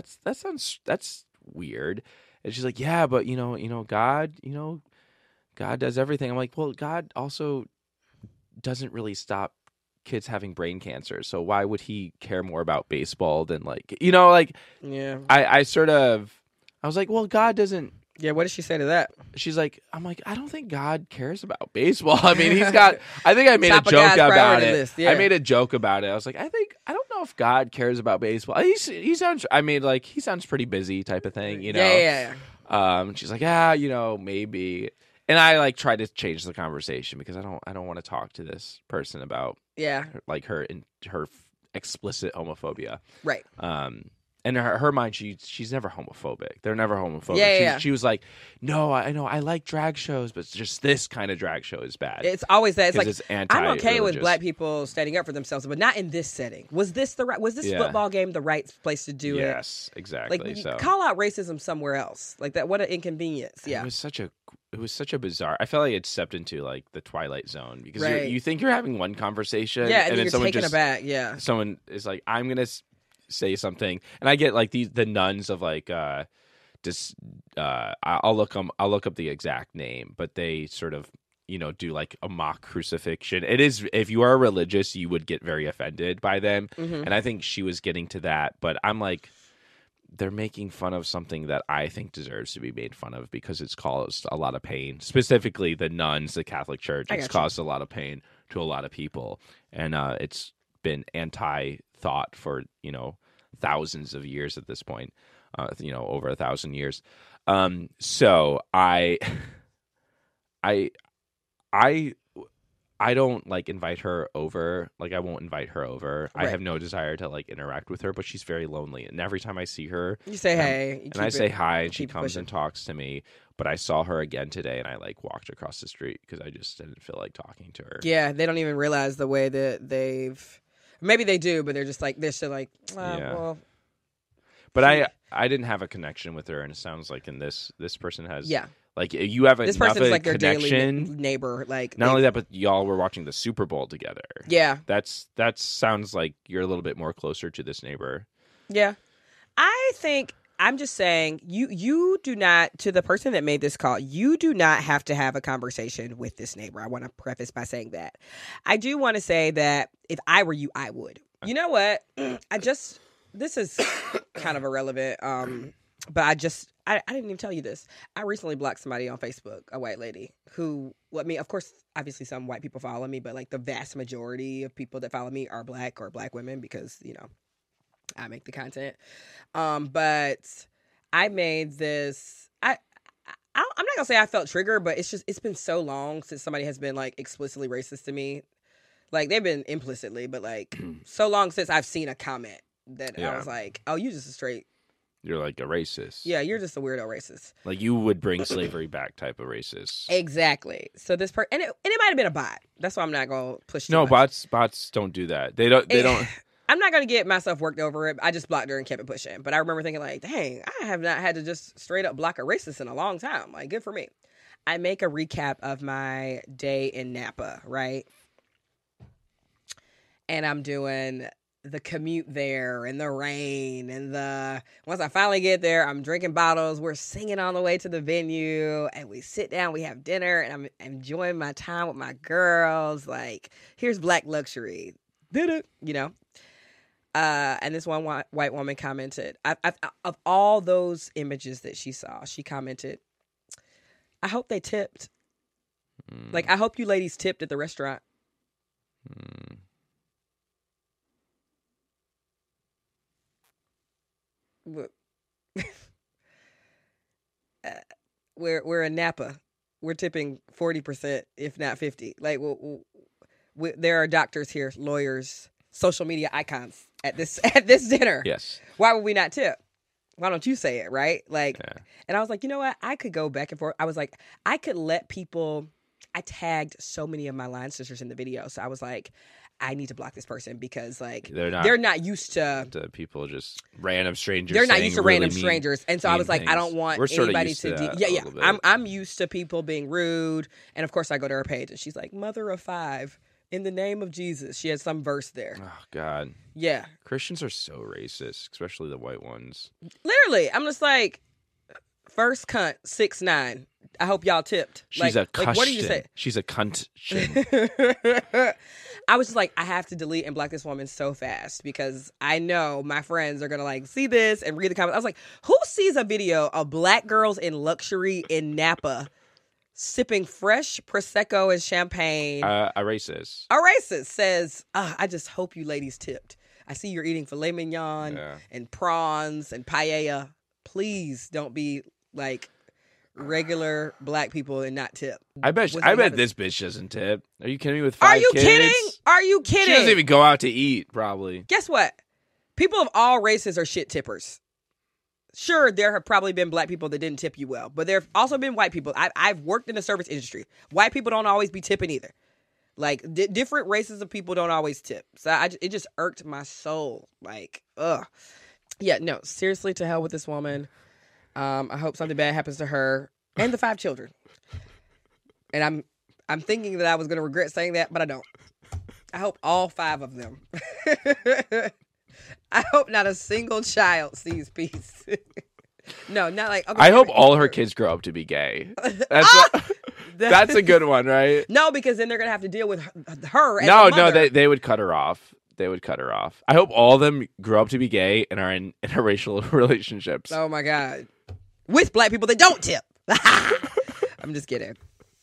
weird. And she's like, yeah, but God does everything. I'm like, well, God also doesn't really stop kids having brain cancer. So why would he care more about baseball than Yeah. I was like, well, God doesn't. Yeah, what did she say to that? She's like, I'm like, I don't think God cares about baseball. I mean, I think I made a Top of joke God's about priority it. list, yeah. I made a joke about it. I was like, I don't know if God cares about baseball. He sounds pretty busy type of thing, Yeah. She's like, maybe. And I like tried to change the conversation because I don't want to talk to this person about Yeah. her explicit homophobia. Right. And in her mind, she's never homophobic. They're never homophobic. Yeah. She was like, no, I know I like drag shows, but just this kind of drag show is bad. It's always that. It's 'Cause like it's I'm okay with anti-religious. black people standing up for themselves, but not in this setting. Was this Yeah. football game the right place to do it? Yes, exactly. Like, so call out racism somewhere else. Like that. What an inconvenience. Yeah. It was such a bizarre. I felt like it stepped into like the Twilight Zone because Right. you think you're having one conversation, Yeah, and then then you're someone taken just aback. Yeah. someone is like, I'm gonna say something, and I get like the nuns of like I'll look up the exact name, but they sort of do like a mock crucifixion. It is, if you are religious, you would get very offended by them, and I think she was getting to that, but I'm like, they're making fun of something that I think deserves to be made fun of because it's caused a lot of pain. Specifically, the nuns, the Catholic Church, it's caused a lot of pain to a lot of people, and it's been anti-thought for thousands of years at this point, over 1,000 years. So I don't like invite her over. Like I won't invite her over. Right. I have no desire to like interact with her, but she's very lonely. And every time I see her, You say hey. and I say hi, and she keep comes pushing. and talks to me. But I saw her again today, and I like walked across the street because I just didn't feel like talking to her. Yeah, they don't even realize the way that maybe they do, but they're still like, Yeah. well. But I didn't have a connection with her, and it sounds like in this person has. Yeah. Like you have This enough person's of like their daily connection. neighbor. Like Not only that, but y'all were watching the Super Bowl together. Yeah. That sounds like you're a little bit more closer to this neighbor. Yeah. I think I'm just saying you do not, to the person that made this call, you do not have to have a conversation with this neighbor. I want to preface by saying that. I do want to say that if I were you, I would. You know what? This is kind of irrelevant. But I didn't even tell you this. I recently blocked somebody on Facebook, a white lady who, of course, obviously some white people follow me, but like the vast majority of people that follow me are black or black women because, I make the content. But I made this, I'm not gonna say I felt triggered, but it's been so long since somebody has been like explicitly racist to me. Like they've been implicitly, but like so long since I've seen a comment that I was like, oh, you just a straight. You're like a racist. Yeah, you're just a weirdo racist. Like you would bring slavery back type of racist. Exactly. So this and it might have been a bot. That's why I'm not gonna push. No, too much. bots don't do that. They don't. I'm not gonna get myself worked over it. I just blocked her and kept it pushing. But I remember thinking like, dang, I have not had to just straight up block a racist in a long time. Like, good for me. I make a recap of my day in Napa, right? And I'm doing the commute there and the rain and once I finally get there, I'm drinking bottles. We're singing on the way to the venue and we sit down, we have dinner and I'm enjoying my time with my girls. Like, here's black luxury, and this one white woman commented, of all those images that she saw, she commented, I hope they tipped. Like, I hope you ladies tipped at the restaurant. We're in Napa. We're tipping 40%, if not 50. Like, there are doctors here, lawyers, social media icons at this dinner. Yes. Why would we not tip? Why don't you say it, right? Like, And I was like, you know what? I could go back and forth. I was like, I could let people. I tagged so many of my line sisters in the video, so I was like, I need to block this person because like They're not used to people just random strangers. They're not saying used to really random mean- strangers, and so I mean was like, I things. don't want We're sorta anybody used to. to that Yeah, a yeah. little bit. I'm used to people being rude, and of course I go to her page, and she's like, "Mother of 5, in the name of Jesus." She has some verse there. Oh God, Yeah, Christians are so racist, especially the white ones. literally, I'm just like, first cunt 6'9". I hope y'all tipped. She's like, a like, what do you cunt. say? She's a cunt. I was just like, I have to delete and block this woman so fast because I know my friends are gonna like see this and read the comments. I was like, who sees a video of black girls in luxury in Napa sipping fresh Prosecco and champagne? A racist. A racist says, I just hope you ladies tipped. I see you're eating filet mignon and prawns and paella. Please don't be like regular black people and not tip. I bet this bitch doesn't tip. Are you kidding me? With 5 Are you kids? kidding? Are you kidding? She doesn't even go out to eat, probably. Guess what? People of all races are shit tippers. Sure, there have probably been black people that didn't tip you well, but there have also been white people. I've worked in the service industry. White people don't always be tipping either. Like, different races of people don't always tip. So it just irked my soul. Like, ugh. Yeah, no, seriously, to hell with this woman. I hope something bad happens to her and the 5 children. And I'm thinking that I was going to regret saying that, but I don't. I hope all 5 of them. I hope not a single child sees peace. No, not like. Okay, I hope all her kids grow up to be gay. That's a good one, right? No, because then they're going to have to deal with her as No, a mother. they would cut her off. They would cut her off. I hope all of them grow up to be gay and are in interracial relationships. Oh my God. With black people that don't tip. I'm just kidding.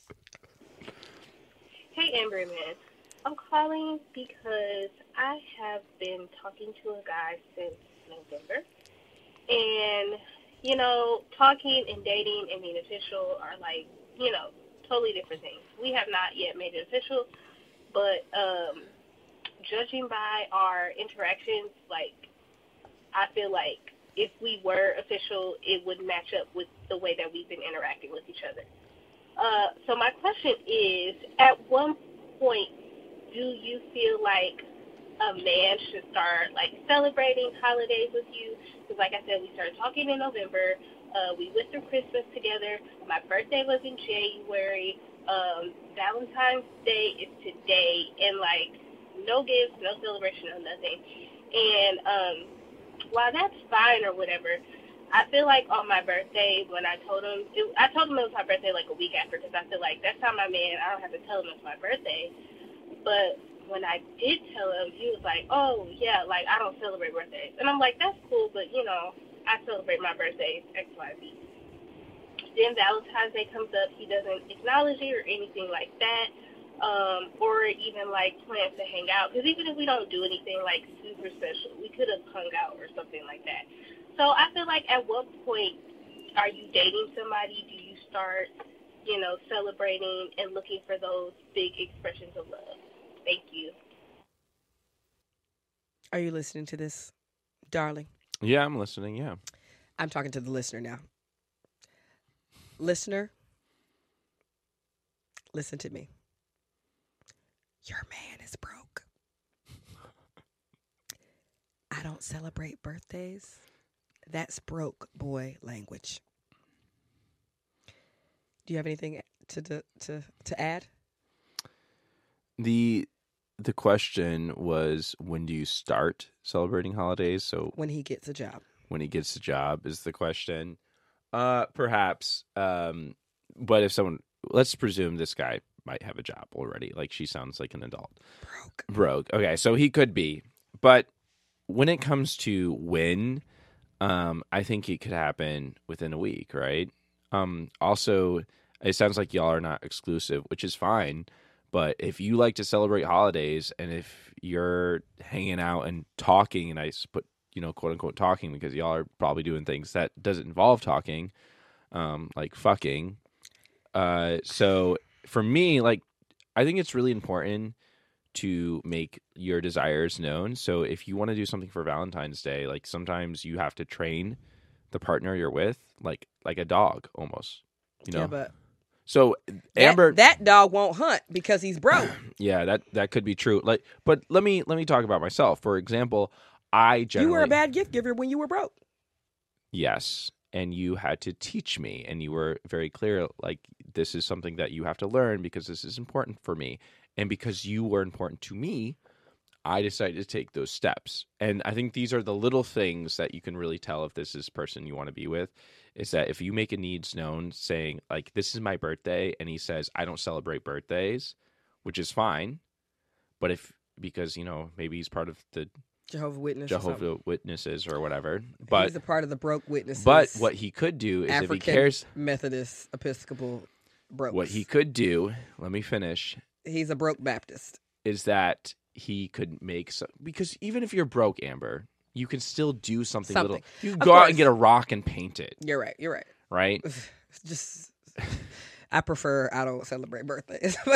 Hey, Amber and Miss. I'm calling because I have been talking to a guy since November. And, you know, talking and dating and being official are like, you know, totally different things. We have not yet made it official, but judging by our interactions, like, I feel like if we were official, it would match up with the way that we've been interacting with each other. So my question is, at one point, do you feel like a man should start, like, celebrating holidays with you? Because, like I said, we started talking in November. We went through Christmas together. My birthday was in January. Valentine's Day is today. And, like, no gifts, no celebration, no nothing. And while that's fine or whatever, I feel like on my birthday, when I told him, it was my birthday like a week after, because I feel like that's not my man. I don't have to tell him it's my birthday. But when I did tell him, he was like, oh, yeah, like, I don't celebrate birthdays. And I'm like, that's cool, but, you know, I celebrate my birthday, X, Y, Z. Then Valentine's Day comes up. He doesn't acknowledge it or anything like that. Or even, like, plans to hang out. Because even if we don't do anything, like, super special, we could have hung out or something like that. So I feel like at what point are you dating somebody? Do you start, you know, celebrating and looking for those big expressions of love? Thank you. Are you listening to this, darling? Yeah, I'm listening, yeah. I'm talking to the listener now. Listener, listen to me. Your man is broke. I don't celebrate birthdays. That's broke boy language. Do you have anything to add? The question was, when do you start celebrating holidays? So When he gets a job. When he gets a job is the question. Perhaps. But if let's presume this guy might have a job already. Like, she sounds like an adult. Broke. Okay, so he could be. But when it comes to when, I think it could happen within a week, right? Also, it sounds like y'all are not exclusive, which is fine. But if you like to celebrate holidays, and if you're hanging out and talking, and I put, quote unquote talking, because y'all are probably doing things that doesn't involve talking, like fucking. So for me, like, I think it's really important to make your desires known. So if you want to do something for Valentine's Day, like, sometimes you have to train the partner you're with, like a dog almost, Yeah, but So Amber, that dog won't hunt because he's broke. yeah, that could be true. Like, but let me talk about myself. For example, I generally You were a bad gift giver when you were broke. Yes, and you had to teach me, and you were very clear. Like, this is something that you have to learn because this is important for me, and because you were important to me, I decided to take those steps. And I think these are the little things that you can really tell if this is the person you want to be with. Is that if you make a needs known saying, like, this is my birthday, and he says, I don't celebrate birthdays, which is fine. But because, maybe he's part of the Jehovah's Witnesses or whatever. But he's a part of the broke witnesses. But what he could do is African if he cares. Methodist Episcopal broke. What he could do, let me finish. He's a broke Baptist. Is that he could make because even if you're broke, Amber, you can still do something little. You can go out and get a rock and paint it. You're right. Right? Just, I don't celebrate birthdays. I'm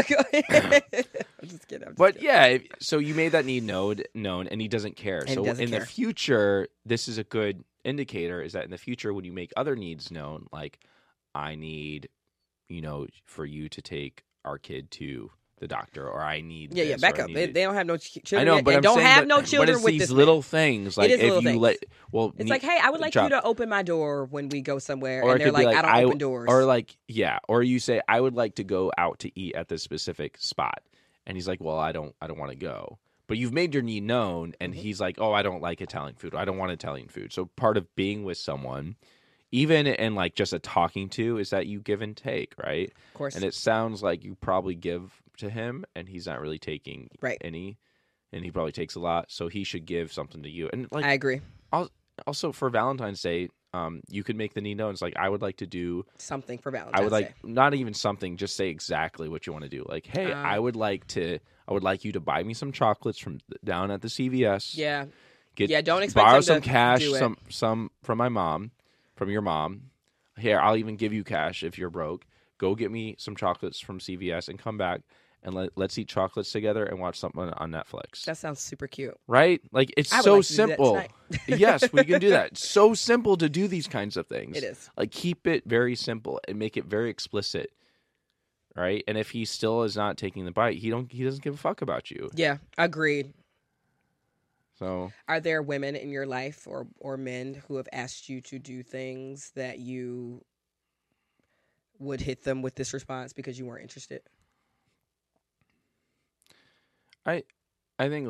just kidding. So you made that need known, and he doesn't care. And so doesn't care. The future, this is a good indicator, is that in the future when you make other needs known, like, I need, for you to take our kid to the doctor, or I need this, back or up. They don't have no children. I know, but and I'm don't saying, have no but children it's with these this little man. things. Like, It is if little you things. it's like, hey, I would like you to open my door when we go somewhere, or and they're like, I don't open doors. Or like, or you say, I would like to go out to eat at this specific spot, and he's like, well, I don't want to go. But you've made your need known, and he's like, oh, I don't like Italian food. I don't want Italian food. So part of being with someone, even in like just a talking to, is that you give and take, right? Of course. And it sounds like you probably give to him, and he's not really taking any, and he probably takes a lot. So he should give something to you. And like, I agree. Also for Valentine's Day, you could make the need known. It's like, I would like to do something for Valentine's I would like Day. Not even something, just say exactly what you want to do. Like, hey, I would like you to buy me some chocolates from down at the CVS. Yeah. Don't expect borrow him some to cash, do it. some from my mom, from your mom. Here, I'll even give you cash if you're broke. Go get me some chocolates from CVS and come back, and let's eat chocolates together and watch something on Netflix. That sounds super cute. Right? Like, it's I would so like to do that simple. tonight. Yes, we can do that. It's so simple to do these kinds of things. It is. Like, keep it very simple and make it very explicit. Right? And if he still is not taking the bite, he doesn't give a fuck about you. Yeah, agreed. So, are there women in your life or men who have asked you to do things that you would hit them with this response because you weren't interested? I think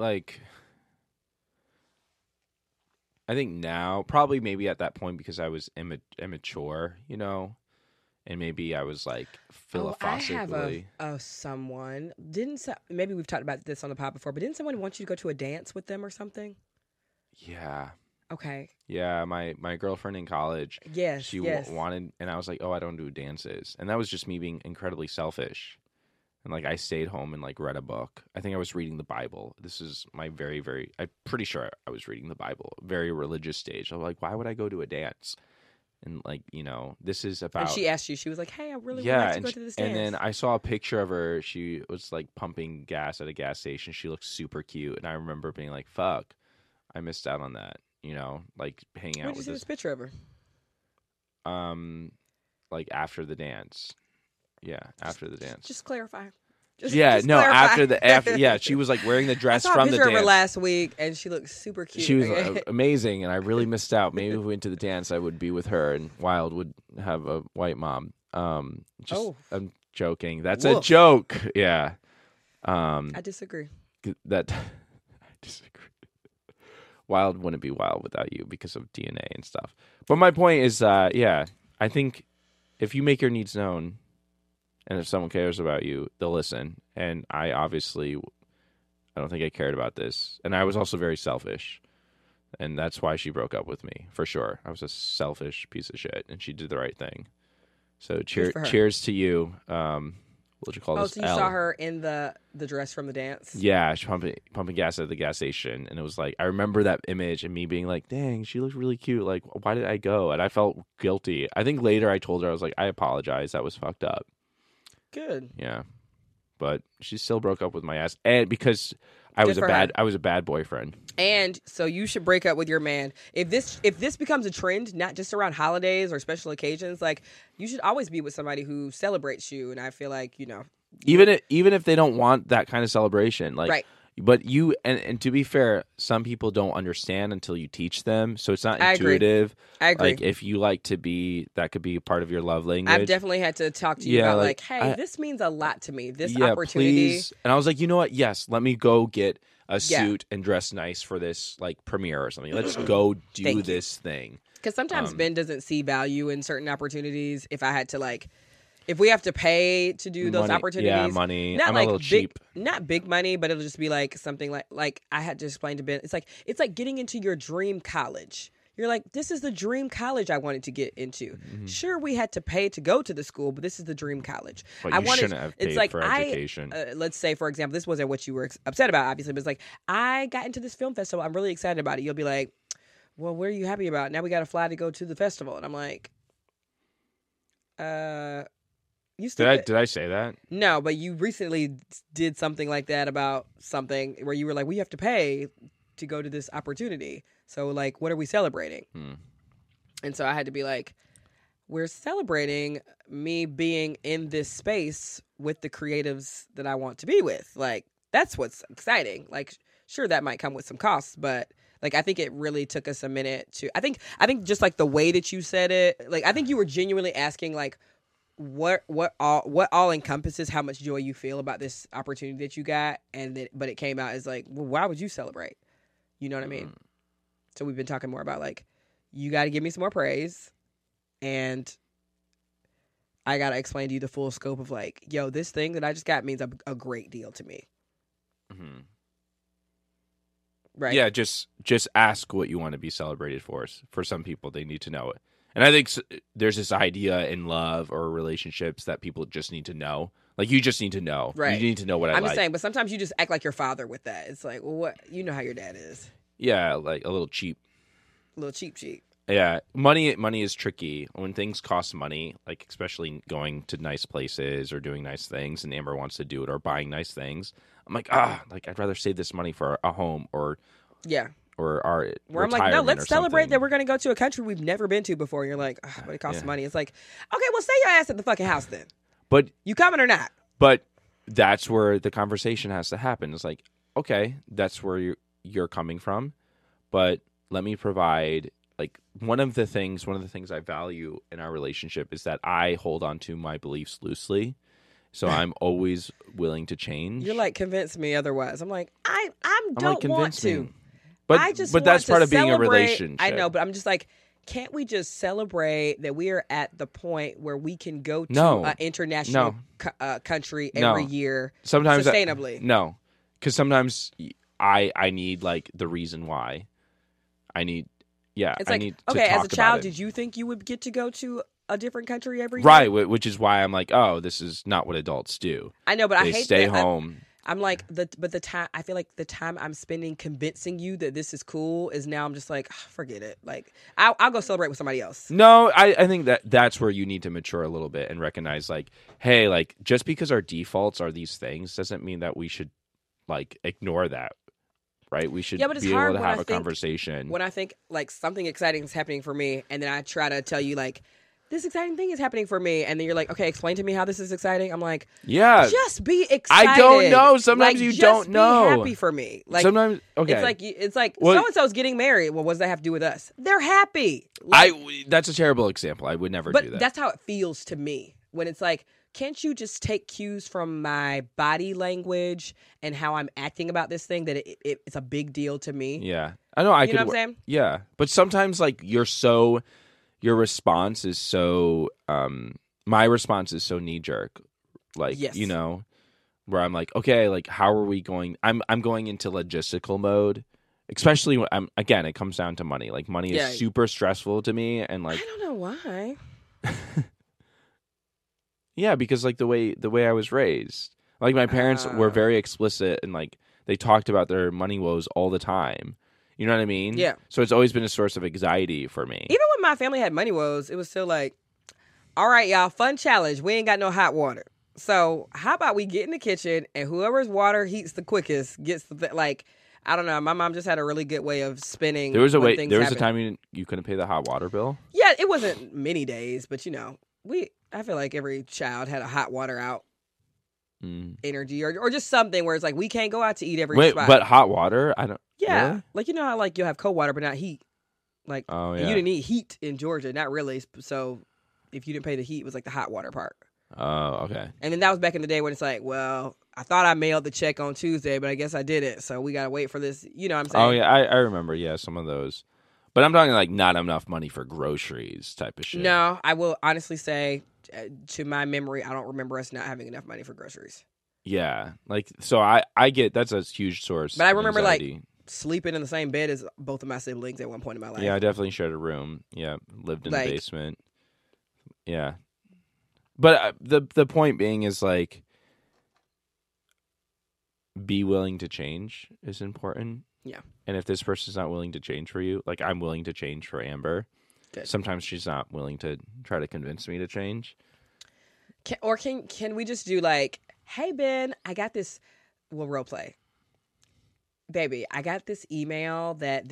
now, probably maybe at that point because I was immature, and maybe I was like philosophically. I have someone. Maybe we've talked about this on the pod before, but didn't someone want you to go to a dance with them or something? Yeah. Okay. Yeah, my girlfriend in college. Yes. She wanted, and I was like, oh, I don't do dances, and that was just me being incredibly selfish. And like, I stayed home and like read a book. I think I was reading the Bible. This is my very, very, I'm pretty sure I was reading the Bible, very religious stage. I was like, why would I go to a dance? And like, this is about. And she asked you, she was like, hey, I really would like to go to this dance. And then I saw a picture of her. She was like pumping gas at a gas station. She looked super cute. And I remember being like, fuck, I missed out on that, like hanging out Where'd you with see this picture of her? Like after the dance. Yeah, after the dance. Just clarify. After she was like wearing the dress I saw from a the picture dance. of her last week, and she looked super cute. She was amazing, and I really missed out. Maybe if we went to the dance, I would be with her, and Wild would have a white mom. I'm joking. That's a joke. Yeah. I disagree. I disagree. Wild wouldn't be Wild without you because of DNA and stuff. But my point is, I think if you make your needs known, and if someone cares about you, they'll listen. And I don't think I cared about this. And I was also very selfish. And that's why she broke up with me, for sure. I was a selfish piece of shit, and she did the right thing. So cheers to you. What would you call this? So you saw her in the dress from the dance? Yeah, she pumping gas at the gas station. And it was like, I remember that image and me being like, dang, she looks really cute. Like, why did I go? And I felt guilty. I think later I told her, I was like, I apologize. That was fucked up. Good. Yeah. But she still broke up with my ass. And because I Good was a for bad her. I was a bad boyfriend. And so you should break up with your man. If this becomes a trend, not just around holidays or special occasions, like you should always be with somebody who celebrates you. And I feel like, Even if they don't want that kind of celebration, like Right. But you and to be fair, some people don't understand until you teach them, so it's not I agree. intuitive. I agree. Like if you like to be, that could be a part of your love language. I've definitely had to talk to you Yeah, about like, hey, this means a lot to me. This yeah, opportunity. please. And I was like, you know what? Yes, let me go get a Yeah. suit and dress nice for this like premiere or something. Let's go do Thank you. this thing. Because sometimes Ben doesn't see value in certain opportunities. If I had to if we have to pay to do those Money- opportunities, yeah, money. not I'm a like little big, cheap. not big money, but it'll just be like something like I had to explain to Ben. It's like getting into your dream college. You're like, this is the dream college I wanted to get into. Mm-hmm. Sure, we had to pay to go to the school, but this is the dream college. But I you wanted, shouldn't have it's paid like for education. let's say, for example, this wasn't what you were upset about, obviously, but it's like, I got into this film festival. I'm really excited about it. You'll be like, well, what are you happy about? Now we got to fly to go to the festival. And I'm like, you still Did I say that? No, but you recently did something like that about something where you were like, we have to pay to go to this opportunity. So, like, what are we celebrating? And so I had to be like, we're celebrating me being in this space with the creatives that I want to be with. Like, that's what's exciting. Like, sure, that might come with some costs, but like, I think it really took us a minute to, I think just like the way that you said it, like, I think you were genuinely asking, like, what all encompasses how much joy you feel about this opportunity that you got, but it came out as like, well, why would you celebrate? You know what I mean? So we've been talking more about like, you got to give me some more praise, and I got to explain to you the full scope of like, yo, this thing that I just got means a great deal to me. Mm-hmm. Right? Yeah, just ask what you want to be celebrated for. For some people, they need to know it. And I think there's this idea in love or relationships that people just need to know. Like, you just need to know. Right. You need to know what I I'm like. just saying, but sometimes you just act like your father with that. It's like, well, what? You know how your dad is. Yeah, like a little cheap. A little cheap. Yeah, money is tricky. When things cost money, like especially going to nice places or doing nice things, and Amber wants to do it, or buying nice things, I'm like, like I'd rather save this money for a home or Yeah. or our Where I'm like, no, retirement let's or celebrate something. that we're going to go to a country we've never been to before. You're like, but it costs Yeah. money. It's like, okay, well, stay your ass at the fucking house then. But You coming or not? But that's where the conversation has to happen. It's like, okay, that's where you're coming from, but let me provide. Like, one of the things I value in our relationship is that I hold on to my beliefs loosely. So I'm always willing to change. You're like, convince me otherwise. I'm like, I don't like, want convince to. me. But I just that's want part to of being a celebrate- relationship. I know, but I'm just like, can't we just celebrate that we are at the point where we can go to No. an international country every No. year Sometimes sustainably? No, because sometimes I need like the reason why. I need. Yeah, It's I like, need okay, to as talk a about child, it. did you think you would get to go to a different country every year? Right, which is why I'm like, oh, this is not what adults do. I know, but They I hate stay that. home. I'm like, the time, I feel like the time I'm spending convincing you that this is cool is now I'm just like, forget it. Like, I'll go celebrate with somebody else. No, I think that's where you need to mature a little bit and recognize, like, hey, like, just because our defaults are these things doesn't mean that we should, like, ignore that, right? We should Yeah, but it's be hard able to when have I a think- conversation. When I think, like, something exciting is happening for me, and then I try to tell you, like, this exciting thing is happening for me, and then you're like, okay, explain to me how this is exciting. I'm like, Yeah. just be excited. I don't know. Sometimes Like, you just don't know. Be happy for me. Like, Sometimes, okay. It's like Well- so and so's getting married. Well, what does that have to do with us? They're happy. Like, That's a terrible example. I would never but do that. that's how it feels to me when it's like, can't you just take cues from my body language and how I'm acting about this thing that it's a big deal to me? Yeah. I know. You know what I'm saying? Yeah. But sometimes, like, your response is so, my response is so knee jerk. Like, Yes. you know, where I'm like, okay, like, how are we going? I'm going into logistical mode, especially when again, it comes down to money. Like, money Yeah. is super stressful to me. And like, I don't know why. yeah, because like the way I was raised, like my parents were very explicit and like they talked about their money woes all the time. You know what I mean? Yeah. So it's always been a source of anxiety for me. Even when my family had money woes, it was still like, all right, y'all, fun challenge. We ain't got no hot water. So how about we get in the kitchen and whoever's water heats the quickest gets the I don't know. My mom just had a really good way of spinning. There was a when way. There was things a happen. time you couldn't pay the hot water bill. Yeah, it wasn't many days, but I feel like every child had a hot water out energy or just something where it's like we can't go out to eat every spot. But hot water? I don't. Yeah, really? like how like you'll have cold water but not heat. Like Oh, and yeah. you didn't eat heat in Georgia, not really. So if you didn't pay the heat, it was like the hot water part. Oh, okay. And then that was back in the day when it's like, well, I thought I mailed the check on Tuesday, but I guess I didn't. So we got to wait for this. You know what I'm saying? Oh, yeah. I remember. Yeah, some of those. But I'm talking like not enough money for groceries type of shit. No, I will honestly say, to my memory, I don't remember us not having enough money for groceries. Yeah. Like, so I get that's a huge source. But I of remember anxiety. like sleeping in the same bed as both of my siblings at one point in my life. Yeah, I definitely shared a room. Yeah, lived in Like- the basement. Yeah. But the point being is like be willing to change is important. Yeah. And if this person's not willing to change for you, like I'm willing to change for Amber. Good. Sometimes she's not willing to try to convince me to change. Can we just do like, hey, Ben, I got this, we'll role play. Baby, I got this email that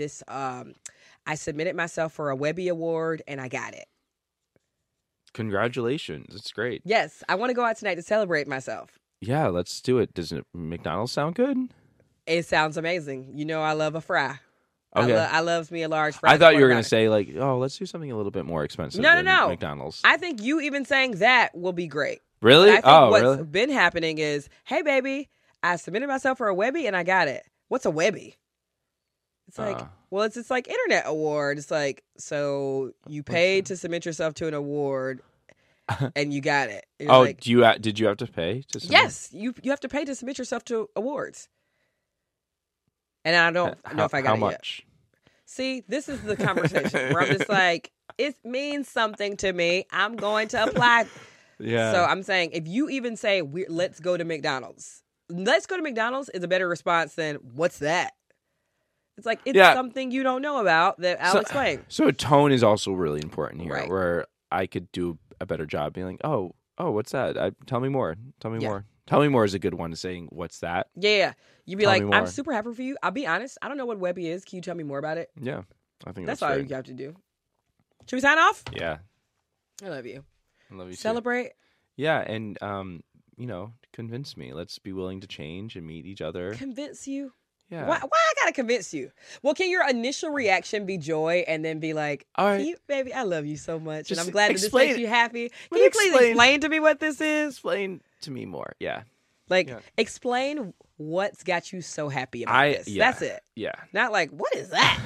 I submitted myself for a Webby Award and I got it. Congratulations. It's great. Yes, I want to go out tonight to celebrate myself. Yeah, let's do it. Does McDonald's sound good? It sounds amazing. You know I love a fry. Okay. I loves me a large fry. I thought you were going to say like, oh, let's do something a little bit more expensive No, than no. McDonald's. I think you even saying that will be great. Really? But I think what's really? been happening is, hey, baby, I submitted myself for a Webby and I got it. What's a Webby? It's like, well, it's just like internet award. It's like, so you paid to submit yourself to an award and you got it. You're Oh, like, did you have to pay to submit? yes, you have to pay to submit yourself to awards. And I don't know if I got how it yet. much? See, this is the conversation where I'm just like, it means something to me. I'm going to apply. Yeah. So I'm saying, if you even say, let's go to McDonald's. Let's go to McDonald's is a better response than, what's that? It's like, it's something you don't know about that I'll explain. So tone is also really important here, Right. where I could do a better job being like, oh, what's that? Tell me more. Tell me more. Tell me more is a good one to saying, what's that? Yeah. You'd be Tell like, me I'm more. super happy for you. I'll be honest. I don't know what Webby is. Can you tell me more about it? Yeah, I think That's that's all great. you have to do. Should we sign off? Yeah, I love you. I love you too. Celebrate. Yeah, and convince me. Let's be willing to change and meet each other. Convince you? Yeah. Why I gotta convince you? Well, can your initial reaction be joy and then be like, all right, baby, I love you so much Just and I'm glad that this explain makes it. you happy. But Can you please explain to me what this is? Explain to me more. Yeah. Explain what's got you so happy about this. Yeah. That's it. Yeah. Not like, what is that?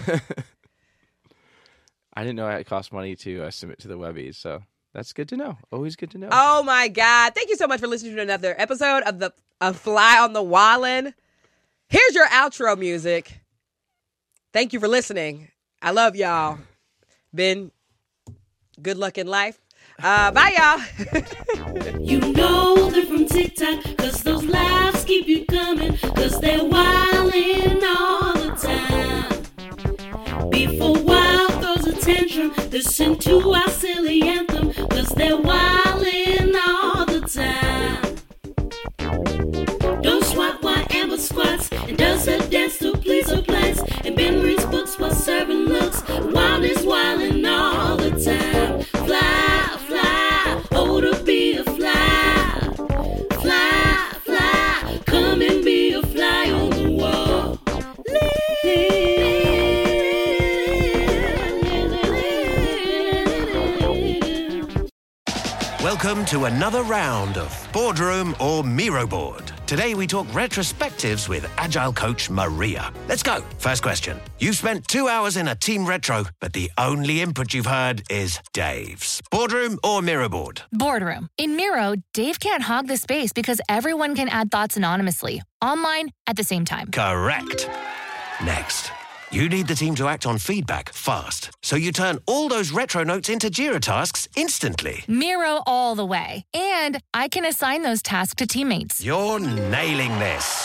I didn't know it cost money to submit to the Webbies, so that's good to know. Always good to know. Oh my God. Thank you so much for listening to another episode of Fly on the Wallin. Here's your outro music. Thank you for listening. I love y'all. Ben, good luck in life. Bye, y'all. You know they're from TikTok, cause those laughs keep you coming, cause they're wildin' all the time. Before Wild throws a tantrum, listen to our silly anthem, cause they're wildin' all the time. Don't swat while Amber squats and does her dance to please her plans. And Ben reads books while serving looks. Wild is wildin' all the time. Fly, fly, oh to be a fly. Fly, fly, come and be a fly on the wall. Welcome to another round of Boardroom or Miro Board. Today we talk retrospectives with Agile coach Maria. Let's go. First question. You've spent 2 hours in a team retro, but the only input you've heard is Dave's. Boardroom or Miro Board? Boardroom. In Miro, Dave can't hog the space because everyone can add thoughts anonymously, online, at the same time. Correct. Next. You need the team to act on feedback fast, so you turn all those retro notes into Jira tasks instantly. Miro all the way. And I can assign those tasks to teammates. You're nailing this.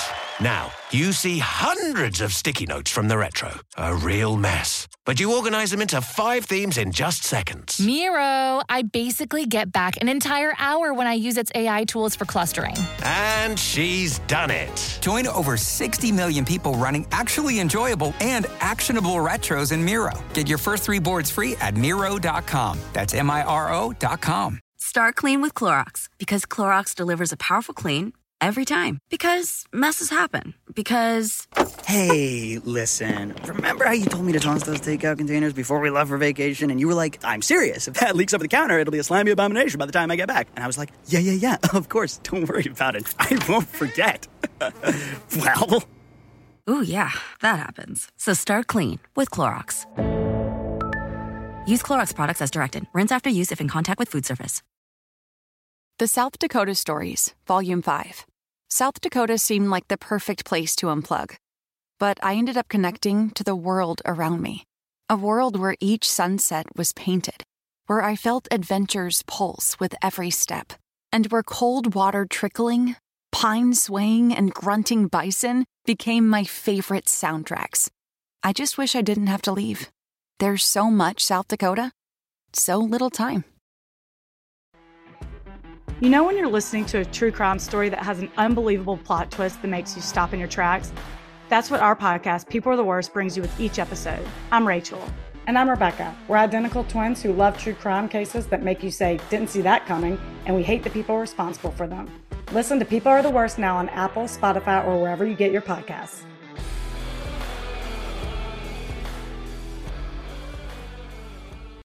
Now, you see hundreds of sticky notes from the Retro. A real mess. But you organize them into 5 themes in just seconds. Miro, I basically get back an entire hour when I use its AI tools for clustering. And she's done it. Join over 60 million people running actually enjoyable and actionable retros in Miro. Get your first 3 boards free at Miro.com. That's Miro.com. Start clean with Clorox because Clorox delivers a powerful clean every time. Because messes happen. Because... Hey, listen. Remember how you told me to toss those takeout containers before we left for vacation? And you were like, I'm serious. If that leaks over the counter, it'll be a slimy abomination by the time I get back. And I was like, yeah, of course. Don't worry about it. I won't forget. Well... Ooh, yeah, that happens. So start clean with Clorox. Use Clorox products as directed. Rinse after use if in contact with food surface. The South Dakota Stories, Volume 5. South Dakota seemed like the perfect place to unplug. But I ended up connecting to the world around me. A world where each sunset was painted, where I felt adventure's pulse with every step, and where cold water trickling, pine swaying, and grunting bison became my favorite soundtracks. I just wish I didn't have to leave. There's so much South Dakota, so little time. You know when you're listening to a true crime story that has an unbelievable plot twist that makes you stop in your tracks? That's what our podcast, People Are the Worst, brings you with each episode. I'm Rachel. And I'm Rebecca. We're identical twins who love true crime cases that make you say, didn't see that coming, and we hate the people responsible for them. Listen to People Are the Worst now on Apple, Spotify, or wherever you get your podcasts.